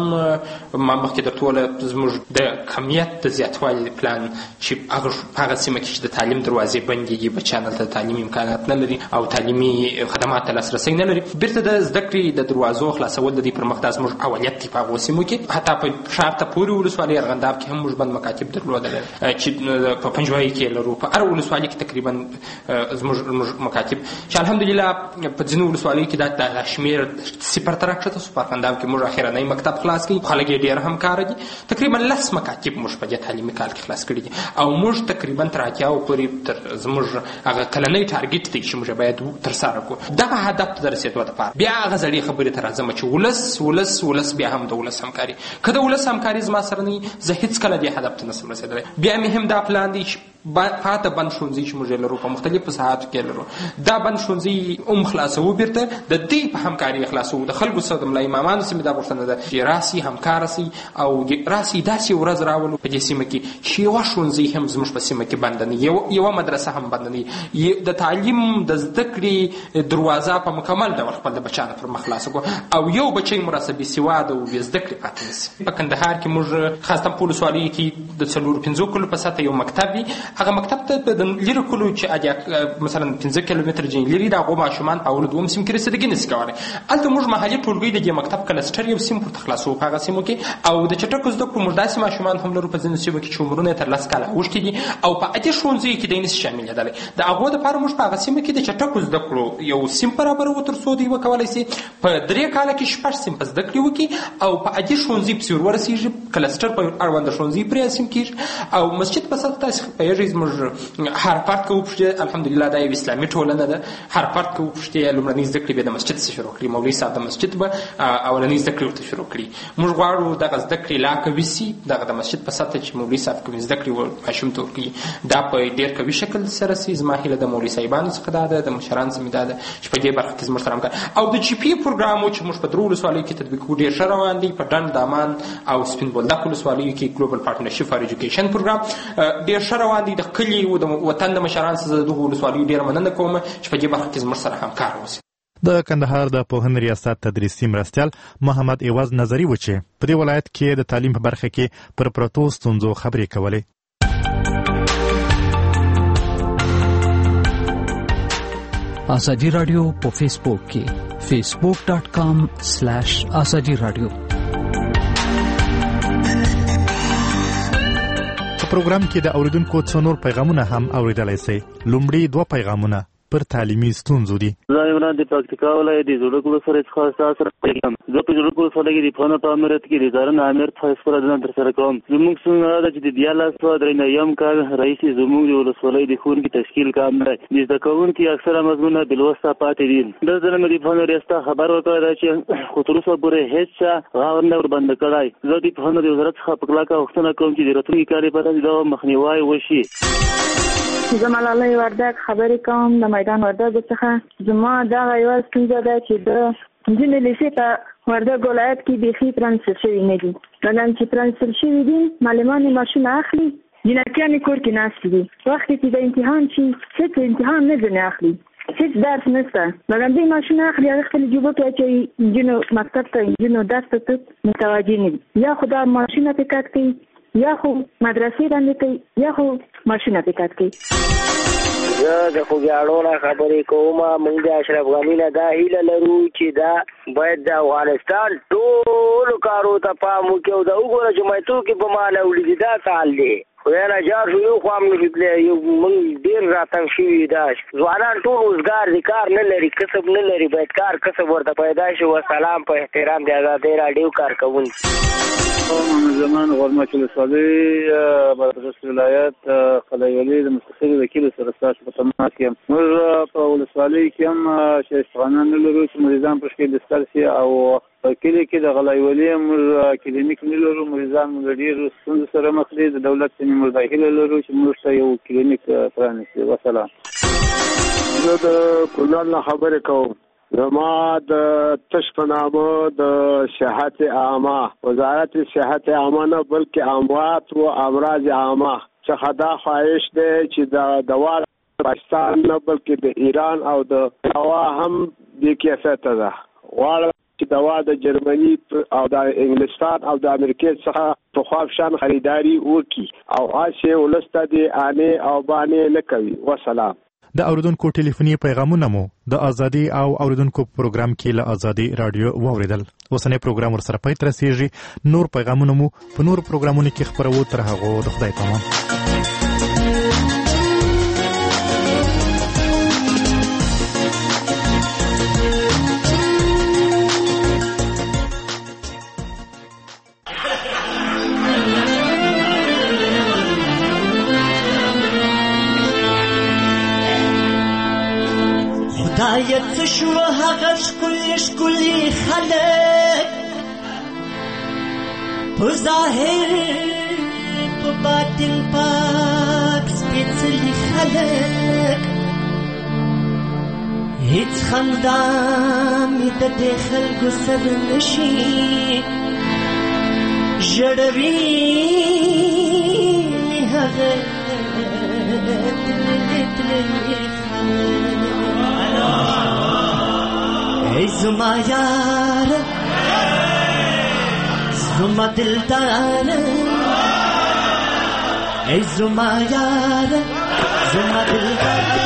ما مخکې درته وویله زموږ د کمیت د زیاتوالي پلان چې هغه سیمه کې چې د تعلیم دروازې بندې دي، بچیان هلته تعلیمي امکانات نه لري او تعلیمي خدمات ته لاسرسی نه لري، بیرته د زده کړې د دروازو خلاصول د دې پر مخ دا زموږ اولیت دی په هغو سیمو کې. حتی په ښار ته پورې ولسوالۍ ارغنداب کې هم موږ بند مکاتب درلودل چې په پنجوایي کې لرو. په هره ولسوالۍ کې تقریبا زموږ مکاتب چې الحمدلله په ځینو ولسوالیو کې دا شمېر صفر ته راکښته شو. په ارغنداب کې موږ اخرنی مکتب خلاص کړي، خلک یې ډېر همکاره دي. تقریبا لس مکاتب موږ په دې تعلیمي کال کې خلاص کړي دي او موږ تقریبا تر اتیاو پورې تر زموږ هغه کلنی ټارګېټ دی چې موږ باید ترسره کړو. دغه هدف ته د رسېدو دپاره بیا هغه زړې خبرې ته راځم چې ولس ولس ولس بیا هم د ولس همکاري، که د ولس همکاري زما سره نه وي زه هېڅکله دې هدف ته نشم رسېدلی. بیا مې هم دا پلان دی چې پاته بند ښوونځي چې موږ یې لرو په مختلفو ساحاتو کې لرو دا بند ښوونځي هم خلاصوو بیرته د دې په همکاري خلاصوو د خلکو سره د ملا امامانو سره دا غوښتنه ده چې راسي همکاره سي او راسي داسې ورځ راولو په دې سیمه کې چې یوه ښوونځي هم زموږ په سیمه کې بنده نه وي یوه مدرسه هم بنده نه وي د تعلیم د زده کړې دروازه په مکمل ډول خپل د بچیانو پر مخ خلاصه کړو او یو بچی مو راسه بېسواده او بې زده کړې پاتې نه سي په کندهار کې موږ خاصتاً په ولسوالیو کې د څلورو پنځو کلو په سطحه یو مکتب وي هغه مکتب ته د لرې کلو چې مثلا پنځه کیلومتره ځینې لرې د هغو ماشومان په اول دوم سیم کې رسېدګي نه سي کولی هلته موږ محلي ټولګۍ د دې مکتب کلسټر یو سیم پورته خلاصوو په هغه سیمو کې او د چټکو زده کړو موږ داسې ماشومان هم لرو په ځینو سیمو کې چې عمرونه یې تر لس کاله اوښتي دي او په عادي ښوونځیو کې دی نسي شاملېدلی د هغو دپاره موږ په هغه سیمه کې د چټکو زده کړو یو سیم برابروو تر څو دوی وکولی سي په درې کاله کې شپږ سیم په زده کړې وکړي او په عادي ښوونځي پسې ور ورسېږي کلسټر په اړونده ښوونځي پرې سیم کېږي او مسجد په سطح تاسې پوهېږئ زموږ هر فرد که وپوښتې الحمدلله دا یو اسلامي ټولنه ده هر فرد که وپوښتې لومړنۍ زده کړې به د مسجد څخه شروع کړي مولوي صاحب د مسجد به اولنۍ زده کړې ورته شروع کړي موږ غواړو دغه زده کړې لا قوي سي دغه د مسجد په سطحه چې مولوي صاحب کومې زده کړې ماشوم ته ورکوي دا په ډېر قوي شکل سره سي زما هیله د مولوي صاحبانو څخه دا ده د مشرانو څخه دا ده چې په دې برخه کې زموږ سره همکار او د جي پي پروګرام چې موږ په درو ولسوالیو کې تطبیق کوو ډېر ښه روان دی په ډنډ دامان او سپین بولدک ولسوالیو کې ګلوبل پارټنرشپ فار ایجوکیشن پروګرام ډېر ښه روان دی د کلي او د وطن د مشرانو څخه د دغو ولسوالیو ډېره مننه کوم چې په دې برخه کې زموږ سره همکار اوسي د کندهار د پوهنې ریاست تدریسي مرستیال محمد ایواز نظري و چې په دې ولایت کې د تعلیم په برخه کې پر پرتو ستونزو خبرې کولې آزادی رادیو په فیسبوک کې فیسبوک ډاٹ کام سلیش آزادی رادیو په پروګرام کې د اوریدونکو څو نور پیغامونه هم اوریدلای شئ لومړی دوه پیغامونه پر تعلیمي ستونزو دي زه عمران د پکتیکا ولایت د زړګلو سره خاص سره پیغام زه په زړګلو سره کې د فن په امارت کې د ځارن امیر فیصله د نن سره کوم زموږ څنګه د چې د دیالاس په درنه یم کال رئیس زموږ د ولسوالۍ د خون کې تشکیل کام نه د ځکهون کې اکثره مضمونه بلوسته پاتې دي د ځنه د فن ریاسته خبر ورکړه چې خطرسه پورې هیڅ غاور نه ور بند کړای زه د فن د وزارت څخه په کلاکه وختونه کوم چې د راتلونکي کاري په اړه د مخنیوي وشي زه ملالۍ وردګ خبرې کوم د میدان وردګ څخه زما دغه یوه ستونزه ده چې د نجونې لیسې په وردګ ولایت کې بیخي ترانسفر شوي نه دي مګر چې ترانسفر شوي دي معلمان یې ماشونه اخلي جینکیانې کور کې ناستې دي وخت چې د امتحان شي هېڅ امتحان نه ځنې اخلي هېڅ درس نشته مګر دوی ماشونه اخلي هغه خپلې جوبو کې اچوي نجونو مکتب ته نجونو درس ته متوجه نه دي یا خو دا ماشونه پې کټ کوي یا خو مدرسې باندې کوي یا خو ماشونه پې کټ کوي زه د خوږیاړو نه خبرې کوم موږ د اشرف غني نه دا هیله لرو چې دا باید د افغانستان ټولو کارو ته پام وکړي او د وګوره جمعیتو کې په ماله ولیدي دا کال دی خدای نجار شو یو خو هم نشي تللی یو موږ ډېر راتنګ شوي دا ځوانان ټول اوزګار دي کار نه لري کسب نه لري باید کار کسب ورته پیدا شي وسلام په احترام د ازادۍ راډیو کارکوونکي زمان غرمه ولسوالۍ بادغیس ولایت قلعه ولي د مستقل وکیل سره ستاسو په تماس یم موږ په ولسوالۍ کې هم شایستخانه نه لرو چې مریضان په شکل بستر شي او په کلي کې د غلای ولي موږ کلینیک نه لرو مریضان موږ ډېر ستونزو سره مخ دي د دولت څخه موږ دا هیله لرو چې موږ ته یو کلینیک پرانیسي وسلام زه د کونړ نه خبرې کوم زما د تش په نامه د صحت عامه وزارت صحت عامه نه بلکې اموات و امراض عامه څخه دا خواهش دی چې د دوا پاکستان نه بلکې د ایران او د دوا هم د کیفیت ده غواړم چې دوا د جرمني او د انګلستان او د امریکا څخه په خواف شان خریداري وکړي او هڅه ولسته دي انې او باندې نه کوي وسلام د اوریدونکو ټلیفوني پیغامونه مو د ازادي او اوریدونکو پروګرام کې له ازادي رادیو واوریدل اوسنۍ پروګرام ور سره پای تر رسیږي نور پیغامونه مو په نور پروګرامونو کې خبرو تر هغه د خدای پامان خدایت شو هغه شکلی شکلی خلک په ظاهر په باطن پاک سپېڅلي خلک هیڅ خندا مې د دې خلکو سره نشي ژړوي مې هغه تللي تللي ای زما یاره زما دلداره ای زما یاره زما دلداره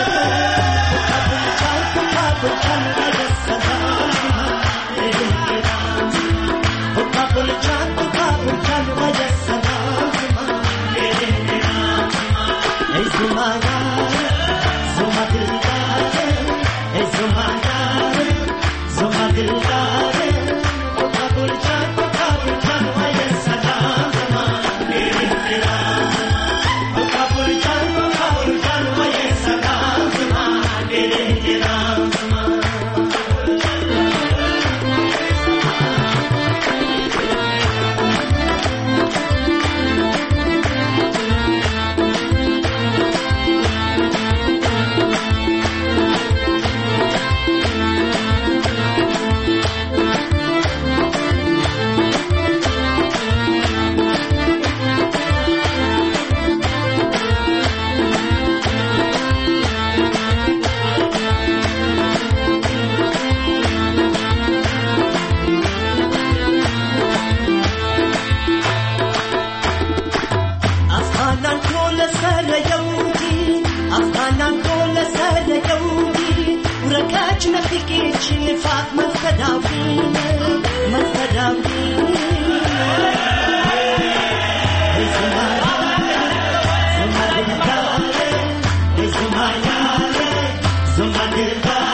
Somebody